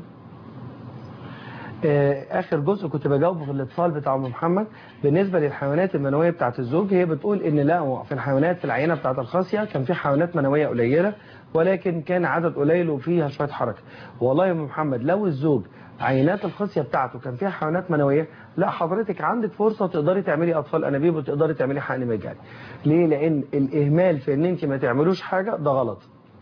آه اخر جزء كنت بجاوبه في الاتصال بتاع ام محمد بالنسبه للحيوانات المنويه بتاعه الزوج. هي بتقول ان لا في الحيوانات في العينه بتاعه الخاصيه كان في حيوانات منويه قليله ولكن كان عدد قليل وفيها شويه حركه. والله يا ام محمد لو الزوج عينات الخصيه بتاعته كان فيها حيوانات منويه، لا حضرتك عندك فرصه تقدري تعملي اطفال انابيب وتقدري تعملي حقن مجاني. ليه؟ لان الاهمال في ان انت ما تعملوش حاجه ده غلط.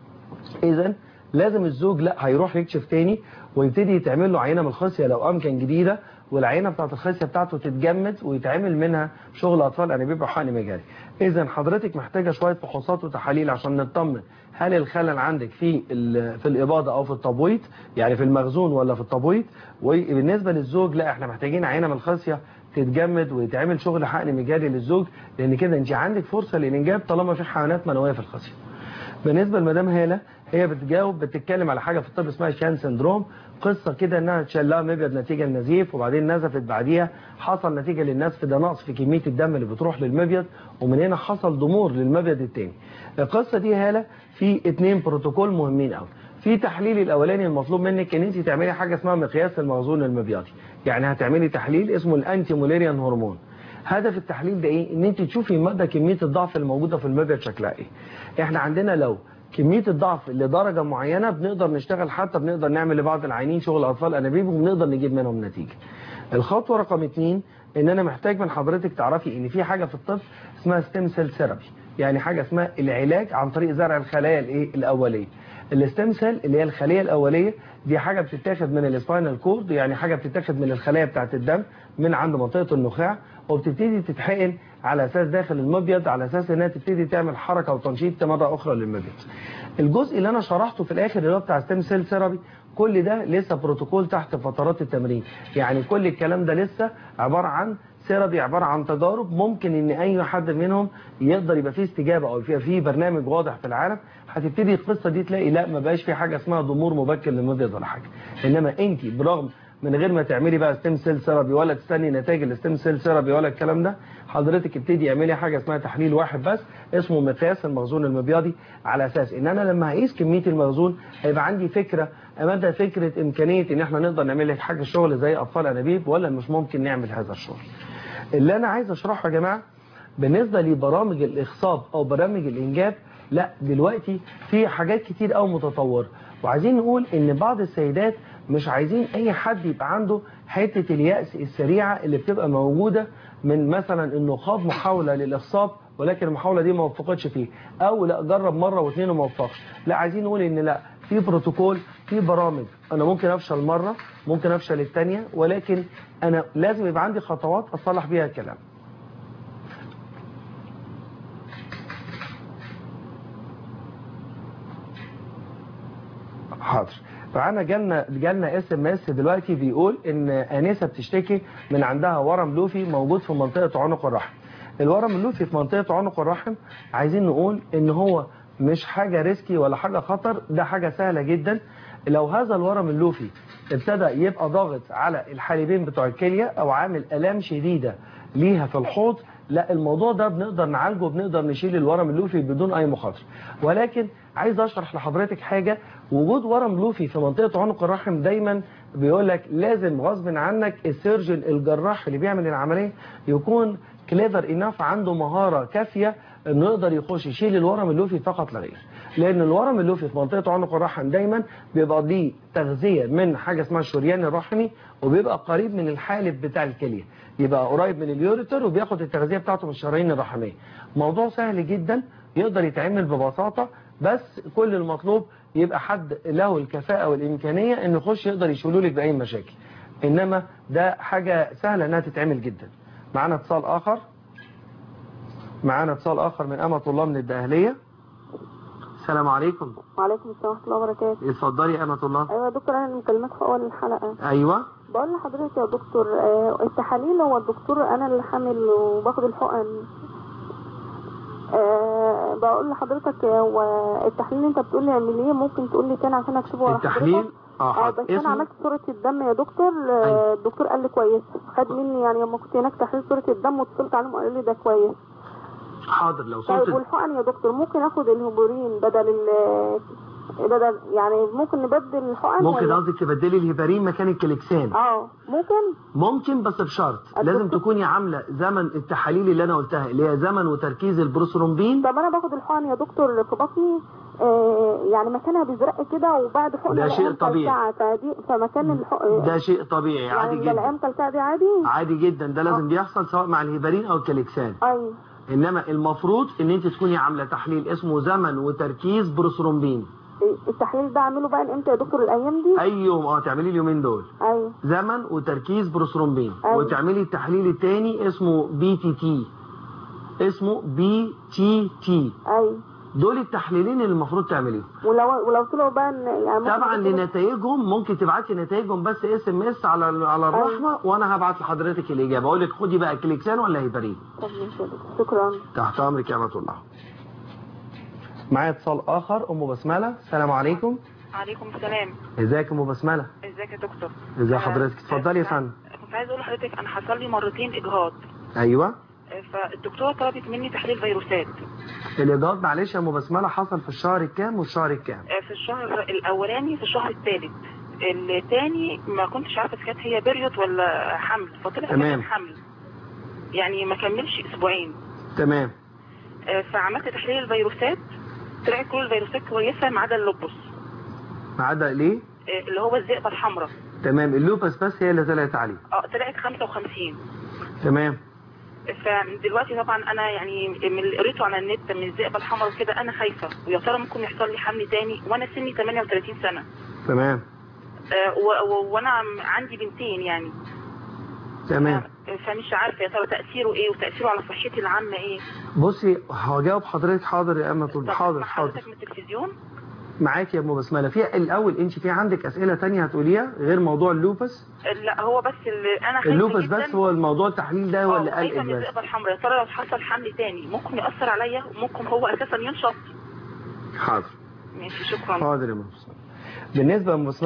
اذا لازم الزوج لا هيروح يكشف تاني ويبتدي يتعمل له عينه من الخصيه لو امكن جديده، والعينه بتاعت الخصيه بتاعته تتجمد ويتعمل منها شغل اطفال انابيب وحقن مجاري. اذا حضرتك محتاجه شويه فحوصات وتحاليل عشان نطمن هل الخلل عندك في في الاباضه او في التبويض، يعني في المخزون ولا في التبويض. وبالنسبه للزوج لا احنا محتاجين عينه من الخصيه تتجمد ويتعمل شغل حقن مجاري للزوج، لان كده انت عندك فرصه للانجاب طالما في حيوانات منويه في الخصيه. بالنسبه لمدام هاله هي بتجاوب بتتكلم على حاجه في الطب اسمها شان سندروم، قصه كده انها اتشال لها مبيض نتيجه للنزيف وبعدين نزفت بعديها، حصل نتيجه للنزف ده نقص في كميه الدم اللي بتروح للمبيض ومن هنا حصل ضمور للمبيض الثاني. القصه دي هاله في اثنين بروتوكول مهمين قوي. في تحليل الاولاني المطلوب منك ان انت تعملي حاجه اسمها مقياس المخزون المبيضي، يعني هتعملي تحليل اسمه الانتي موليريان هرمون. هدف التحليل ده ايه؟ ان انت تشوفي مدى كميه الضعف الموجوده في المبيض شكلها ايه. احنا عندنا لو كميه الضعف لدرجه معينه بنقدر نشتغل، حتى بنقدر نعمل لبعض العيانين شغل اطفال انابيب وبنقدر نجيب منهم نتيجه. الخطوه رقم اثنين ان انا محتاج من حضرتك تعرفي ان في حاجه في الطب اسمها ستيم سيل ثيرابي، يعني حاجه اسمها العلاج عن طريق زرع الخلايا الايه الاوليه. الستيم سيل اللي هي الخليه الاوليه دي حاجه بتتاخد من السباينال كورد، يعني حاجه بتتاخد من الخلايا بتاعه الدم من عند منطقه النخاع وبتبتدي تتحقن على اساس داخل المبيض على اساس انها تبتدي تعمل حركه وتنشيط مره اخرى للمبيض. الجزء اللي انا شرحته في الاخر اللي هو بتاع ستيم سيل ثيرابي كل ده لسه بروتوكول تحت فترات التمرين، يعني كل الكلام ده لسه عباره عن ثيرابي، عباره عن تجارب ممكن ان اي حد منهم يقدر يبقى فيه استجابه او يبقى فيه برنامج واضح في العالم. هتبتدي القصه دي تلاقي لا ما بقاش في حاجه اسمها ضمور مبكر للمبيض ولا حاجه، انما انت برغم من غير ما تعملي بقى ستيم سيل ثيرابي ولا تستني نتائج الستيم سيل ثيرابي ولا الكلام ده. حضرتك ابتدي اعملي حاجه اسمها تحليل واحد بس اسمه مقياس المخزون المبيضي، على اساس ان انا لما هقيس كميه المخزون هيبقى عندي فكره مدى فكره امكانيه ان احنا نقدر نعمل لك حاجه شغل زي اطفال انابيب ولا مش ممكن نعمل هذا الشغل. اللي انا عايز اشرحه يا جماعه بالنسبه لبرامج الاخصاب او برامج الانجاب، لا دلوقتي في حاجات كتير قوي متطوره، وعايزين نقول ان بعض السيدات مش عايزين اي حد يبقى عنده حته اليأس السريعه اللي بتبقى موجوده من مثلا انه خاض محاوله للاخصاب ولكن المحاوله دي ما وفقتش فيه، او لا جرب مره واثنين وما وفقش. لا عايزين نقول ان لا، في بروتوكول، في برامج. انا ممكن افشل مره، ممكن افشل الثانيه، ولكن انا لازم يبقى عندي خطوات اصلح بيها الكلام. حاضر. معانا جالنا جالنا اس ام اس دلوقتي بيقول ان انسه بتشتكي من عندها ورم لوفي موجود في منطقه عنق الرحم. الورم اللوفي في منطقه عنق الرحم عايزين نقول ان هو مش حاجه ريسكي ولا حاجه خطر، ده حاجه سهله جدا. لو هذا الورم اللوفي ابتدى يبقى ضاغط على الحالبين بتوع الكليه او عامل الام شديده ليها في الحوض، لا الموضوع ده بنقدر نعالجه، بنقدر نشيل الورم اللوفي بدون اي مخاطره. ولكن عايز اشرح لحضرتك حاجه، وجود ورم لوفي في منطقه عنق الرحم دايما بيقول لك لازم غصب عنك السيرجن الجراح اللي بيعمل العمليه يكون كليفر اناف، عنده مهاره كافيه انه يقدر يخش يشيل الورم اللوفي فقط لا غير. لان الورم اللوفي في منطقه عنق الرحم دايما بيبقى ليه تغذيه من حاجه اسمها الشريان الرحمي، وبيبقى قريب من الحالب بتاع الكليه، يبقى قريب من اليوريتر وبياخد التغذيه بتاعته من الشرايين الرحميه. موضوع سهل جدا يقدر يتعمل ببساطه، بس كل المطلوب يبقى حد له الكفاءه والامكانيه انه يخش يقدر يشيله لك باي مشاكل. انما ده حاجه سهله انها تتعمل جدا. معانا اتصال اخر. معانا اتصال اخر من امة الله من الدقهليه. السلام عليكم. وعليكم السلام ورحمه الله وبركاته. اتفضلي يا امة الله. ايوه يا دكتور، انا مكلمك في اول الحلقه. ايوه. بقول لحضرتك يا دكتور، آه التحاليل، هو الدكتور انا اللي حامل وباخد الحقن. أه بقول لحضرتك، هو التحليل اللي انت بتقول لي اعمليه ممكن تقول لي تاني عشان اكتبه ورا التحليل اه بس انا عملت صوره الدم يا دكتور. أه الدكتور قال لي كويس، خد مني يعني لما كنت هناك تحليل صوره الدم واتصلت عليهم وقال لي ده كويس. حاضر. لو صوره طيب والحقن يا دكتور ممكن اخد الهيبورين بدل ال بدل يعني ممكن نبدل الحقن؟ ممكن قصدك تبدلي الهيبارين مكان الكليكسان؟ اه ممكن. ممكن بس بشرط لازم تكوني عامله زمن التحاليل اللي انا قلتها اللي هي زمن وتركيز البروثرومبين. طب انا باخد الحقن يا دكتور في بطني، آه يعني مكانها بيزرق كده وبعد حقن ده شيء طبيعي. فدي فمكان الحقن ده شيء طبيعي عادي يعني جدا. العيام كلكعه دي عادي عادي جدا، ده لازم بيحصل سواء مع الهيبارين او الكليكسان. ايوه. انما المفروض ان انت تكوني عامله تحليل اسمه زمن وتركيز بروثرومبين. التحليل ده اعمله بقى امتى يا دكتور الايام دي؟ اي يوم. اه تعملي اليومين دول. ايوه. زمن وتركيز بروثرومبين. أيوة. وتعملي التحليل الثاني اسمه بي تي تي. اسمه بي تي تي. ايوه. دول التحليلين اللي المفروض تعمليهم. ولو ولو طلعوا بقى يعني طبعا لنتائجهم ممكن تبعتي نتائجهم بس اس ام اس على على الرحمه. أيوة. وانا هبعت لحضرتك الاجابه اقول لك خدي بقى كليكسان ولا هيبارين. طب ماشي يا دكتور، شكرا. تحت امرك يا امة الله. معايا اتصال اخر. ام بسمله. السلام عليكم. عليكم السلام. ازيك يا ام بسمله؟ ازيك يا دكتور؟ ازي حضرتك؟ اتفضلي يا فندم. كنت عايز اقول لحضرتك انا حصل لي مرتين اجهاض. ايوه. فالدكتوره طلبت مني تحليل فيروسات. الاجهاض معلش يا ام بسمله حصل في الشهر الكام والشهر الكام؟ في الشهر الاولاني في الشهر الثالث. الثاني ما كنتش عارفه اذا كانت هي بيريود ولا حمل، فطلع كانت حمل يعني ما كملش اسبوعين. تمام. فعملت تحليل الفيروسات، طلعت كل الفيروسات كويسه ما عدا اللوبس. ما عدا ليه؟ اللي هو الذئبه الحمراء. تمام. اللوبس بس هي اللي طلعت عليه. اه طلعت خمسة وخمسين. تمام. فدلوقتي طبعا انا يعني من اللي قريته على النت من الذئبه الحمراء وكده انا خايفه، ويا ترى ممكن يحصل لي حمل تاني وانا سني ثمانية وثلاثين سنه. تمام. آه وانا عندي بنتين يعني. تمام. فمش عارفه يا ترى تاثيره ايه وتاثيره على صحتي العامه ايه. بصي هجاوب حضرتك. حاضر يا امة الله. حاضر حاضر. حضرتك من التلفزيون؟ معاك يا ام بسمله. في الاول انت في عندك اسئله ثانيه هتقوليها غير موضوع اللوبس؟ لا هو بس اللي انا خايفه اللوبس جدا. بس هو الموضوع التحليل ده هو اللي قلقك بس. خايفه من الذئبه الحمراء، يا ترى لو حصل حمل تاني ممكن ياثر عليا وممكن هو اساسا ينشط. حاضر. ماشي شكرا. حاضر يا ام بسمله. بالنسبه يا ام بسمله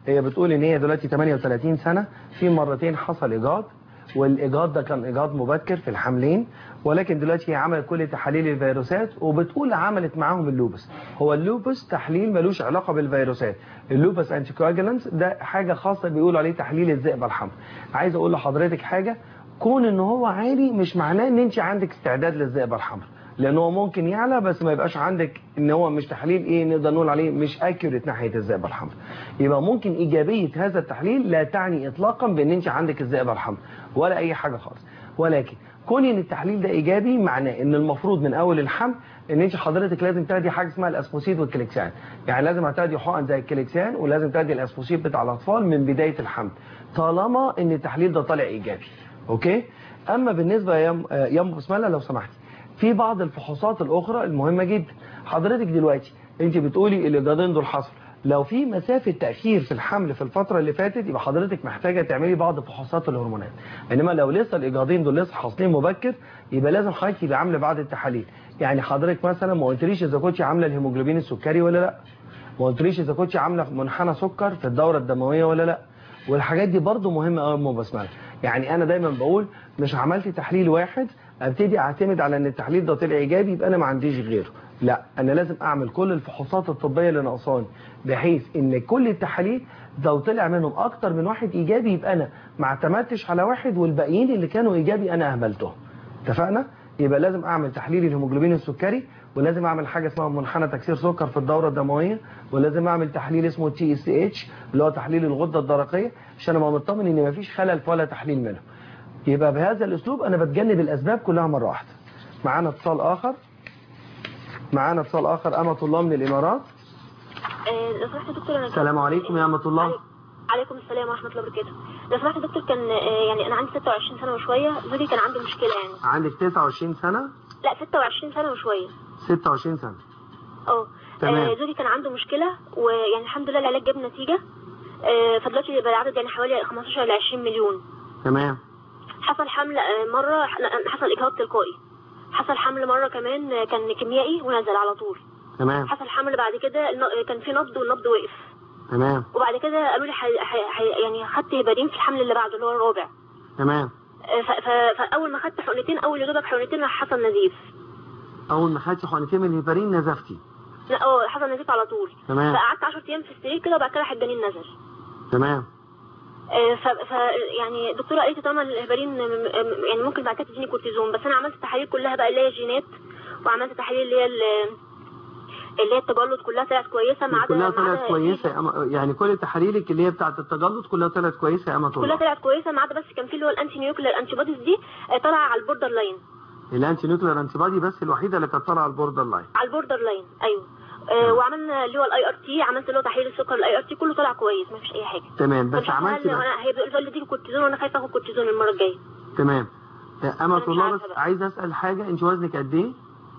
هي بتقول ان هي دلوقتي ثمانية وثلاثين سنة، في مرتين حصل ايجاد، والايجاد ده كان ايجاد مبكر في الحملين، ولكن دلوقتي هي عملت كل تحاليل الفيروسات وبتقول عملت معاهم اللوبس. هو اللوبس تحليل ملوش علاقه بالفيروسات، اللوبس انتي كواجولانس ده حاجه خاصه بيقولوا عليه تحليل الذئبه الحمراء. عايز اقول لحضرتك حاجه، كون ان هو عالي مش معناه ان انت عندك استعداد للذئبه الحمراء، لان هو ممكن يعلى بس ما يبقاش عندك ان هو مش تحليل ايه نقدر نقول عليه مش اكيوريت ناحيه الذئبه الحمراء. يبقى ممكن ايجابيه هذا التحليل لا تعني اطلاقا بان انت عندك الذئبه الحمراء ولا اي حاجه خالص، ولكن كون ان التحليل ده ايجابي معناه ان المفروض من اول الحمل ان انت حضرتك لازم تاخدي حاجه اسمها الاسبوسيد والكليكسان، يعني لازم هتاخدي حقن زي الكليكسان ولازم تاخدي الاسبوسيد بتاع الاطفال من بدايه الحمل طالما ان التحليل ده طالع ايجابي. اوكي. اما بالنسبه يا يا ام بسم الله لو سمحتي، في بعض الفحوصات الاخرى المهمه جدا. حضرتك دلوقتي انت بتقولي الايجادين دول حصل، لو في مسافه تاخير في الحمل في الفتره اللي فاتت يبقى حضرتك محتاجه تعملي بعض فحوصات الهرمونات، انما لو لسه الايجادين دول لسه حاصلين مبكر يبقى لازم حضرتك تبقى عامله بعض التحاليل. يعني حضرتك مثلا ما قلتليش اذا كنتي عامله الهيموجلوبين السكري ولا لا، ما قلتليش اذا كنتي عامله منحنى سكر في الدوره الدمويه ولا لا، والحاجات دي برضو مهمه قوي يا ام بسمله. يعني انا دايما بقول مش عملت تحليل واحد ابتدي اعتمد على ان التحليل ده طلع ايجابي يبقى انا ما عنديش غيره، لا انا لازم اعمل كل الفحوصات الطبيه اللي ناقصاني بحيث ان كل التحاليل لو طلع منهم اكتر من واحد ايجابي يبقى انا ما اعتمدتش على واحد والباقيين اللي كانوا ايجابي انا اهملتهم. اتفقنا؟ يبقى لازم اعمل تحليل الهيموجلوبين السكري، ولازم اعمل حاجه اسمها منحنى تكسير سكر في الدوره الدمويه، ولازم اعمل تحليل اسمه تي اس اتش اللي هو تحليل الغده الدرقيه عشان ابقى مطمن ان مفيش خلل ولا تحليل منه. يبقى بهذا الاسلوب انا بتجنب الاسباب كلها مره واحده. معانا اتصال اخر معانا اتصال اخر امة الله من الامارات. لو سمحت يا دكتور، انا السلام عليكم يا امة الله. عليكم السلام ورحمه الله وبركاته. لو سمحت يا دكتور، كان يعني انا عندي ستة وعشرين سنه وشويه، زوجي كان عنده مشكله. يعني عندك تسعة وعشرين سنه؟ لا ستة وعشرين سنه وشويه. ستة وعشرين سنه. اه تمام. زوجي كان عنده مشكله ويعني الحمد لله العلاج جاب نتيجه. فدلوقتي بقى العدد يعني حوالي خمستاشر ل عشرين مليون. تمام. حصل حمل مره، حصل اجهاض تلقائي. حصل حمل مره كمان كان كيميائي ونزل على طول. تمام. حصل حمل بعد كده كان في نبض والنبض وقف. تمام. وبعد كده قالوا لي حي... حي... يعني خدت هيبارين في الحمل اللي بعده اللي هو الرابع. تمام. ف... ف... فاول ما خدت حقنتين، اول يا دوبك حقنتين راح حصل نزيف. اول ما خدتي حقنتين من الهيبارين نزفتي؟ لا اه حصل نزيف على طول. تمام. فقعدت عشرة ايام في السرير كده وبعد كده راح الجنين نزل. تمام. ف... ف يعني الدكتوره قالت لي طالما الهيبارين يعني ممكن بعد كده تديني كورتيزون، بس انا عملت التحاليل كلها بقى اللي هي جينات، وعملت التحاليل اللي هي اللي هي التجلط كلها طلعت كويسه ما عدا كلها طلعت كويسه يا أم... يعني كل تحاليلك اللي هي بتاعه التجلط كلها طلعت كويسه يا امة الله؟ كلها طلعت كويسه ما عدا بس كان في اللي هو الانتي نيوكلير انتي بوديز دي طالعه على البوردر لاين. الانتي نيوكلير انتي بودي بس الوحيده اللي كانت طالعه على البوردر لاين. على البوردر لاين ايوه. آه وعملنا اللي هو الاي ار تي، عملت اللي هو تحليل السكر الاي ار تي كله طلع كويس ما فيش اي حاجه. تمام. بس عملت هي بتقول لي اديك كورتيزون وانا خايفه اخد كورتيزون المره الجايه. تمام. امة الله بس عايز اسال حاجه، انت وزنك قد ايه؟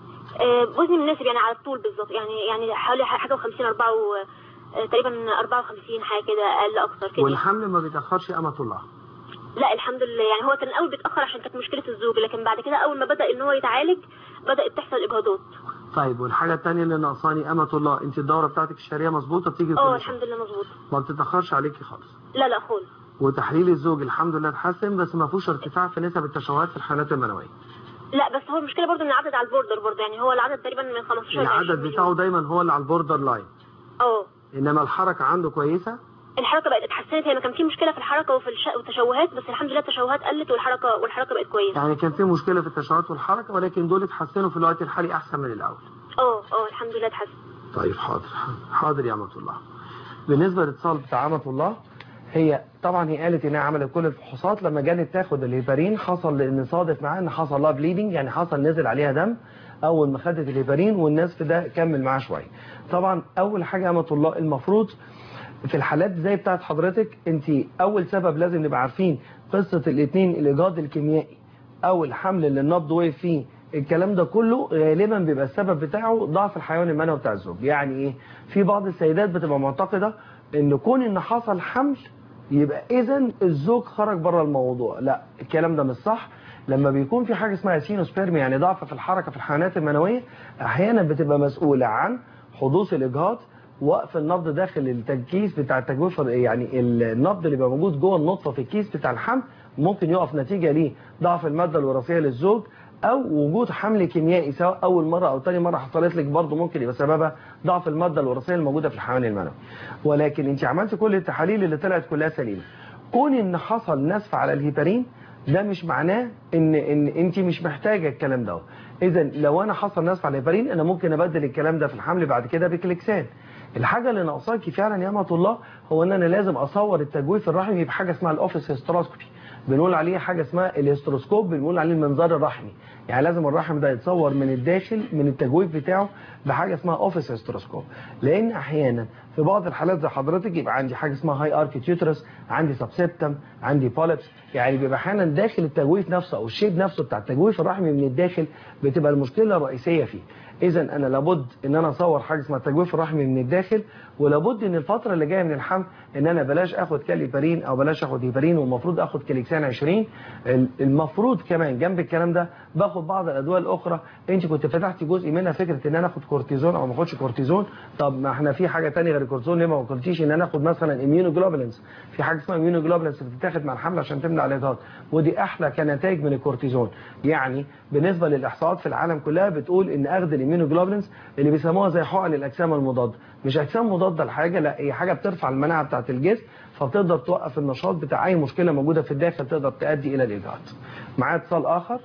آه وزني مناسب يعني على الطول بالظبط، يعني يعني حوالي حاجه وخمسين أربعة و تقريبا أربعة وخمسين حاجه كده اقل اكتر كده. والحمل ما بيتاخرش يا امة الله؟ لا الحمد لله، يعني هو كان الاول بيتاخر عشان كانت مشكله الزوج، لكن بعد كده اول ما بدا ان هو يتعالج بدات تحصل اجهاضات. طيب والحاجه الثانيه اللي ناقصاني امة الله، انت الدوره بتاعتك الشهريه مظبوطه بتيجي كل اه الحمد لله مظبوطه. ما بتتاخرش عليكي خالص؟ لا لا خالص. وتحليل الزوج الحمد لله اتحسن بس ما فيهوش ارتفاع في نسب التشوهات في الحالات المنويه؟ لا بس هو المشكله برضه ان العدد على البوردر برضه، يعني هو العدد تقريبا من خمستاشر ل عشرين. العدد بتاعه دايما هو اللي على البوردر لاين. اه انما الحركه عنده كويسه؟ الحركه بقت اتحسنت، هي ما كان في مشكله في الحركه وفي الش... والتشوهات، بس الحمد لله التشوهات قلت والحركه والحركه بقت كويسه. يعني كان في مشكله في التشوهات والحركه ولكن دول اتحسنوا في الوقت الحالي احسن من الاول. اه اه الحمد لله اتحسن. طيب حاضر حاضر يا امة الله. بالنسبه للاتصال بتاع امة الله، هي طبعا هي قالت انها عملت كل الفحوصات، لما جت تاخد الهيبارين حصل لان صادف معاها ان حصل لها بليدنج، يعني حصل نزل عليها دم اول ما خدت الهيبارين، والنزف ده كمل معاها شويه. طبعا اول حاجه امة الله المفروض في الحالات زي بتاعت حضرتك انت اول سبب لازم نبقى عارفين قصه الاثنين الايجاد الكيميائي او الحمل اللي النبض وقف فيه، الكلام ده كله غالبا بيبقى السبب بتاعه ضعف الحيوان المنوي بتاع الزوج. يعني ايه؟ في بعض السيدات بتبقى معتقده ان كون ان حصل حمل يبقى اذا الزوج خرج بره الموضوع، لا الكلام ده مش صح. لما بيكون في حاجه اسمها سينوسبيرمي يعني ضعف في الحركه في الحيوانات المنويه، احيانا بتبقى مسؤوله عن حدوث الاجهاض وقف النبض داخل الكيس بتاع التجويف، يعني النبض اللي بيبقى موجود جوه النطفه في الكيس بتاع الحمل ممكن يقف نتيجه ليه ضعف الماده الوراثيه للزوج، او وجود حمل كيميائي سواء اول مره او ثاني مره حصلت لك برضه ممكن يبقى سببها ضعف الماده الوراثيه الموجوده في الحيوان المنوي. ولكن انت عملت كل التحاليل اللي طلعت كلها سليمه. كون ان حصل نزف على الهيبارين ده مش معناه ان ان انت مش محتاجه الكلام ده. اذا لو انا حصل نزف على الهيبارين انا ممكن ابدل الكلام ده في الحمل بعد كده بكليكسان. الحاجه اللي ناقصاكي فعلا يا امه الله هو ان انا لازم اصور التجويف الرحمي بحاجه اسمها الاوفيس هيستروسكوبي، بنقول عليه حاجه اسمها الهيستروسكوب، بنقول عليه المنظار الرحمي. يعني لازم الرحم ده يتصور من الداخل من التجويف بتاعه بحاجه اسمها اوفيس هيستروسكوب، لان احيانا في بعض الحالات زي حضرتك يبقى عندي حاجه اسمها هاي ارك يوترس، عندي سبسيبتم، عندي بوليبس، يعني بيبقى احيانا داخل التجويف نفسه او الشيب نفسه بتاع التجويف الرحمي من الداخل بتبقى المشكله الرئيسيه فيه. اذا انا لابد ان انا اصور حاجه اسمها التجويف الرحمي من الداخل، ولابد ان الفتره اللي جايه من الحمل ان انا بلاش اخد كاليبارين او بلاش اخد هيبارين، والمفروض اخد كليكسان عشرين. المفروض كمان جنب الكلام ده باخد بعض الادويه الاخرى. انت كنت فتحتي جزء منها فكره ان انا اخد كورتيزون او ما اخدش كورتيزون. طب ما احنا في حاجه ثانيه غير الكورتيزون، ليه ما قلتيش ان انا اخد مثلا اميونوجلوبولينز؟ في حاجه اسمها اميونوجلوبولينز بتتاخد مع الحمل عشان تمنع الاجهاض، ودي احلى كنتائج من الكورتيزون. يعني بالنسبه للاحصاءات في العالم كلها بتقول ان اخذ الاميونوجلوبولينز اللي بيسموها زي حقن الاجسام المضاده، مش اجسام مضاده لحاجه، لا هي حاجه بترفع المناعه بتاعه الجسم فبتقدر توقف النشاط بتاع اي مشكله موجوده في الداخل تقدر تؤدي الى الاجهاض. معايا اتصال اخر؟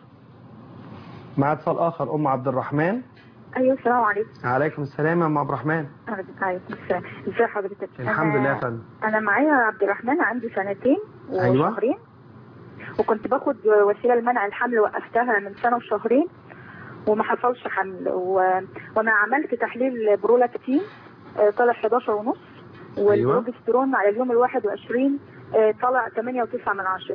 معايا اتصال اخر ام عبد الرحمن. ايوه السلام عليكم. عليكم السلام يا ام عبد الرحمن. عليكم السلام. ازي حضرتك؟ الحمد لله يا فندم. انا معايا عبد الرحمن، عندي سنتين وشهرين. أيوة. وكنت باخد وسيله لمنع الحمل، وقفتها من سنه وشهرين وما حصلش حمل، و... وانا عملت تحليل برولاكتين طلع حداشر ونص، والبروجسترون على اليوم الواحد وعشرين طلع ثمانية وتسعة من عشرة.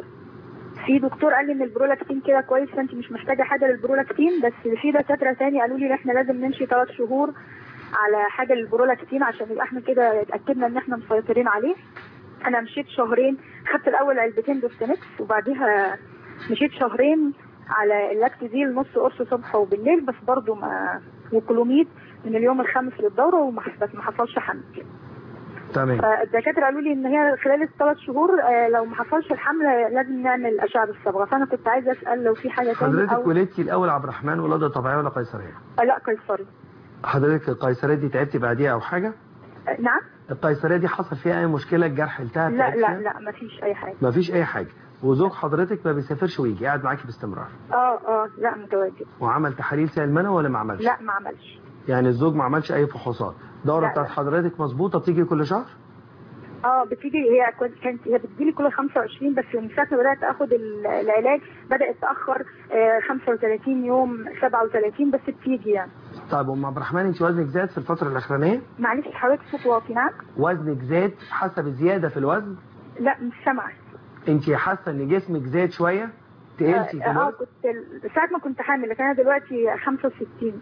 في دكتور قال لي ان البرولاكتين كده كويس فانت مش محتاجه حاجه للبرولاكتين، بس في دكاتره ثاني قالوا لي ان احنا لازم نمشي ثلاث شهور على حاجه للبرولاكتين عشان يبقى احنا كده اتاكدنا ان احنا مسيطرين عليه. انا مشيت شهرين، خدت الاول علبتين دوستنكس، وبعديها مشيت شهرين على اللاكتوزيل نص قرص صبح وبالليل، بس برضه ما وكلوميد من اليوم الخامس للدوره وما ما حصلش حمل. تمام. فالدكاتره قالوا لي ان هي خلال الثلاث شهور لو ما حصلش الحمل لازم نعمل اشعه بالصبغه، فانا كنت عايزه اسال لو في حاجه ثانيه. حضرتك أو... ولدتي الاول عبد الرحمن ولاده طبيعيه ولا قيصريه؟ لا قيصري. حضرتك القيصريه دي تعبتي بعديها او حاجه؟ نعم. القيصريه دي حصل فيها اي مشكله؟ الجرح التهب؟ لا لا لا ما فيش اي حاجه. ما فيش اي حاجه. وزوج حضرتك ما بيسافرش ويجي، قاعد معاكي باستمرار؟ اه اه لا متواجد. وعمل تحاليل سائل منوي ولا ما عملش؟ لا ما عملش. يعني الزوج ما عملش اي فحوصات؟ الدوره بتاعت حضرتك مظبوطه بتيجي كل شهر؟ اه بتيجي، هي كنت كانت هي بتجيلي كل خمسة وعشرين، بس من ساعه ما بدات اخد العلاج بدات تاخر خمسة وثلاثين يوم سبعة وثلاثين بس بتيجي يعني. طيب ام عبد الرحمن انت وزنك زاد في الفتره الاخرانيه؟ معلش حضرتك صوت واطي. نعم. وزنك زاد، حاسه بزياده في الوزن؟ لا مش سامعه. انت حاسه ان جسمك زاد شويه؟ تقلتي في الوزن؟ اه كنت ساعه ما كنت حامل، لكن انا دلوقتي خمسة وستين.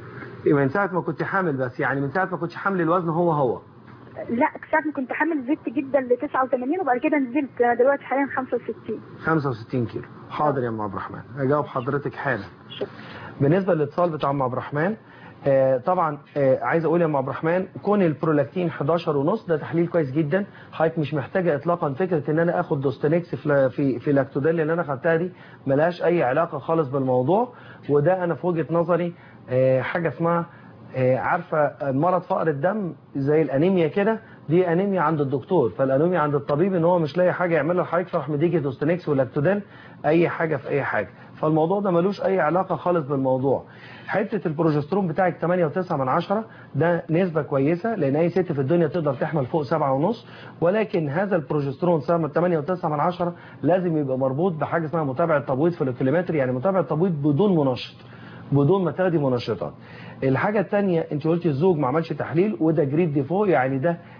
من ساعه ما كنت حامل بس، يعني من ساعه ما كنت حامل الوزن هو هو؟ لا ساعه ما كنت حامل زدت جدا ل تسعة وثمانين وبعد كده نزلت، انا دلوقتي حاليا خمسة وستين. خمسة وستين كيلو. حاضر يا ام عبد الرحمن هجاوب حضرتك حالا. شكرا. بالنسبه للاتصال بتاع ام عبد الرحمن، آه طبعا آه عايز اقول يا ام عبد الرحمن كون البرولاكتين حداشر ونص ده تحليل كويس جدا. حضرتك مش محتاجه اطلاقا فكره ان انا اخد دوستنكس في في, في لاكتوديل اللي انا خدتها دي ملهاش اي علاقه خالص بالموضوع. وده انا في وجهه نظري آه حاجه اسمها آه عارفه مرض فقر الدم زي الانيميا كده، دي انيميا عند الدكتور، فالانيميا عند الطبيب ان هو مش لاقي حاجه يعملها لحضرتك فراح مديكي دوستنكس ولاكتوديل اي حاجه في اي حاجه. فالموضوع ده ملوش اي علاقه خالص بالموضوع. حته البروجسترون بتاعك ثمانية وتسعة من عشرة ده نسبه كويسه، لان اي ست في الدنيا تقدر تحمل فوق سبعة ونص، ولكن هذا البروجسترون ثمانية وتسعة من عشرة لازم يبقى مربوط بحاجه اسمها متابعه تبويض فوليكولومتري، يعني متابعه تبويض بدون منشط، بدون ما تاخدي منشطات. الحاجه الثانيه انت قلتي الزوج ما عملش تحليل، وده جريد ديفو، يعني ده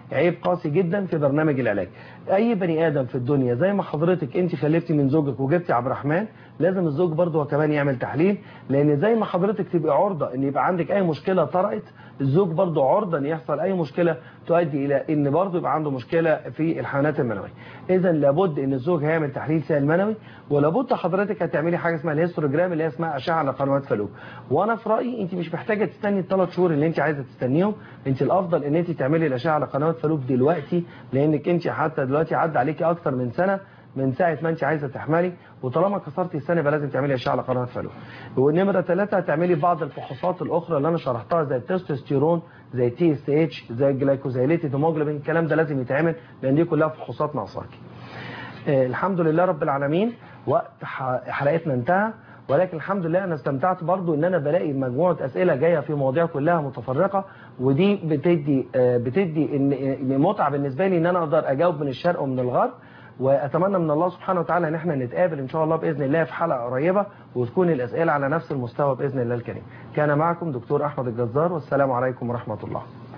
عيب قاسي جدا في برنامج العلاج. اي بني ادم في الدنيا زي ما حضرتك انت خلفتي من زوجك وجبتي عبد الرحمن، لازم الزوج برضه هو كمان يعمل تحليل، لان زي ما حضرتك تبقى عرضه ان يبقى عندك اي مشكله طرأت، الزوج برضه عرضه ان يحصل اي مشكله تؤدي الى ان برضه يبقى عنده مشكله في الحيوانات المنويه. اذا لابد ان الزوج هيعمل تحليل سائل منوي، ولابد حضرتك هتعملي حاجه اسمها الهيستوجرام اللي هي اسمها اشعه على قنوات فالوب. وانا في رايي انت مش محتاجه تستني الثلاث شهور اللي انت عايزه تستنيهم، انت الافضل ان انت تعملي الاشعه على قنوات فالوب دلوقتي، لانك انت حتى دلوقتي عدى عليكي اكتر من سنه من ساعه ما انت عايزه تحملي، وطالما كسرتي السنه يبقى لازم تعملي اشعه على قنوات فالوب. ونمره ثلاثة هتعملي بعض الفحوصات الاخرى اللي انا شرحتها زي التستوستيرون، زي التي اس اتش، زي الجلايكوزيليتد هيموجلوبين، الكلام ده لازم يتعمل لان دي كلها فحوصات ناقصاكي. آه الحمد لله رب العالمين، وقت حلقتنا انتهى، ولكن الحمد لله انا استمتعت برضو ان انا بلاقي مجموعه اسئله جايه في مواضيع كلها متفرقه، ودي بتدي آه بتدي ان متعه بالنسبه لي ان انا اقدر اجاوب من الشرق ومن الغرب. واتمنى من الله سبحانه وتعالى ان احنا نتقابل ان شاء الله باذن الله في حلقه قريبه، وتكون الاسئله على نفس المستوى باذن الله الكريم. كان معكم دكتور احمد الجزار، والسلام عليكم ورحمه الله.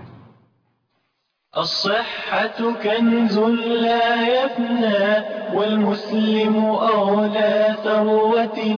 الصحة كنز لا يفنى، والمسلم أولى ثروة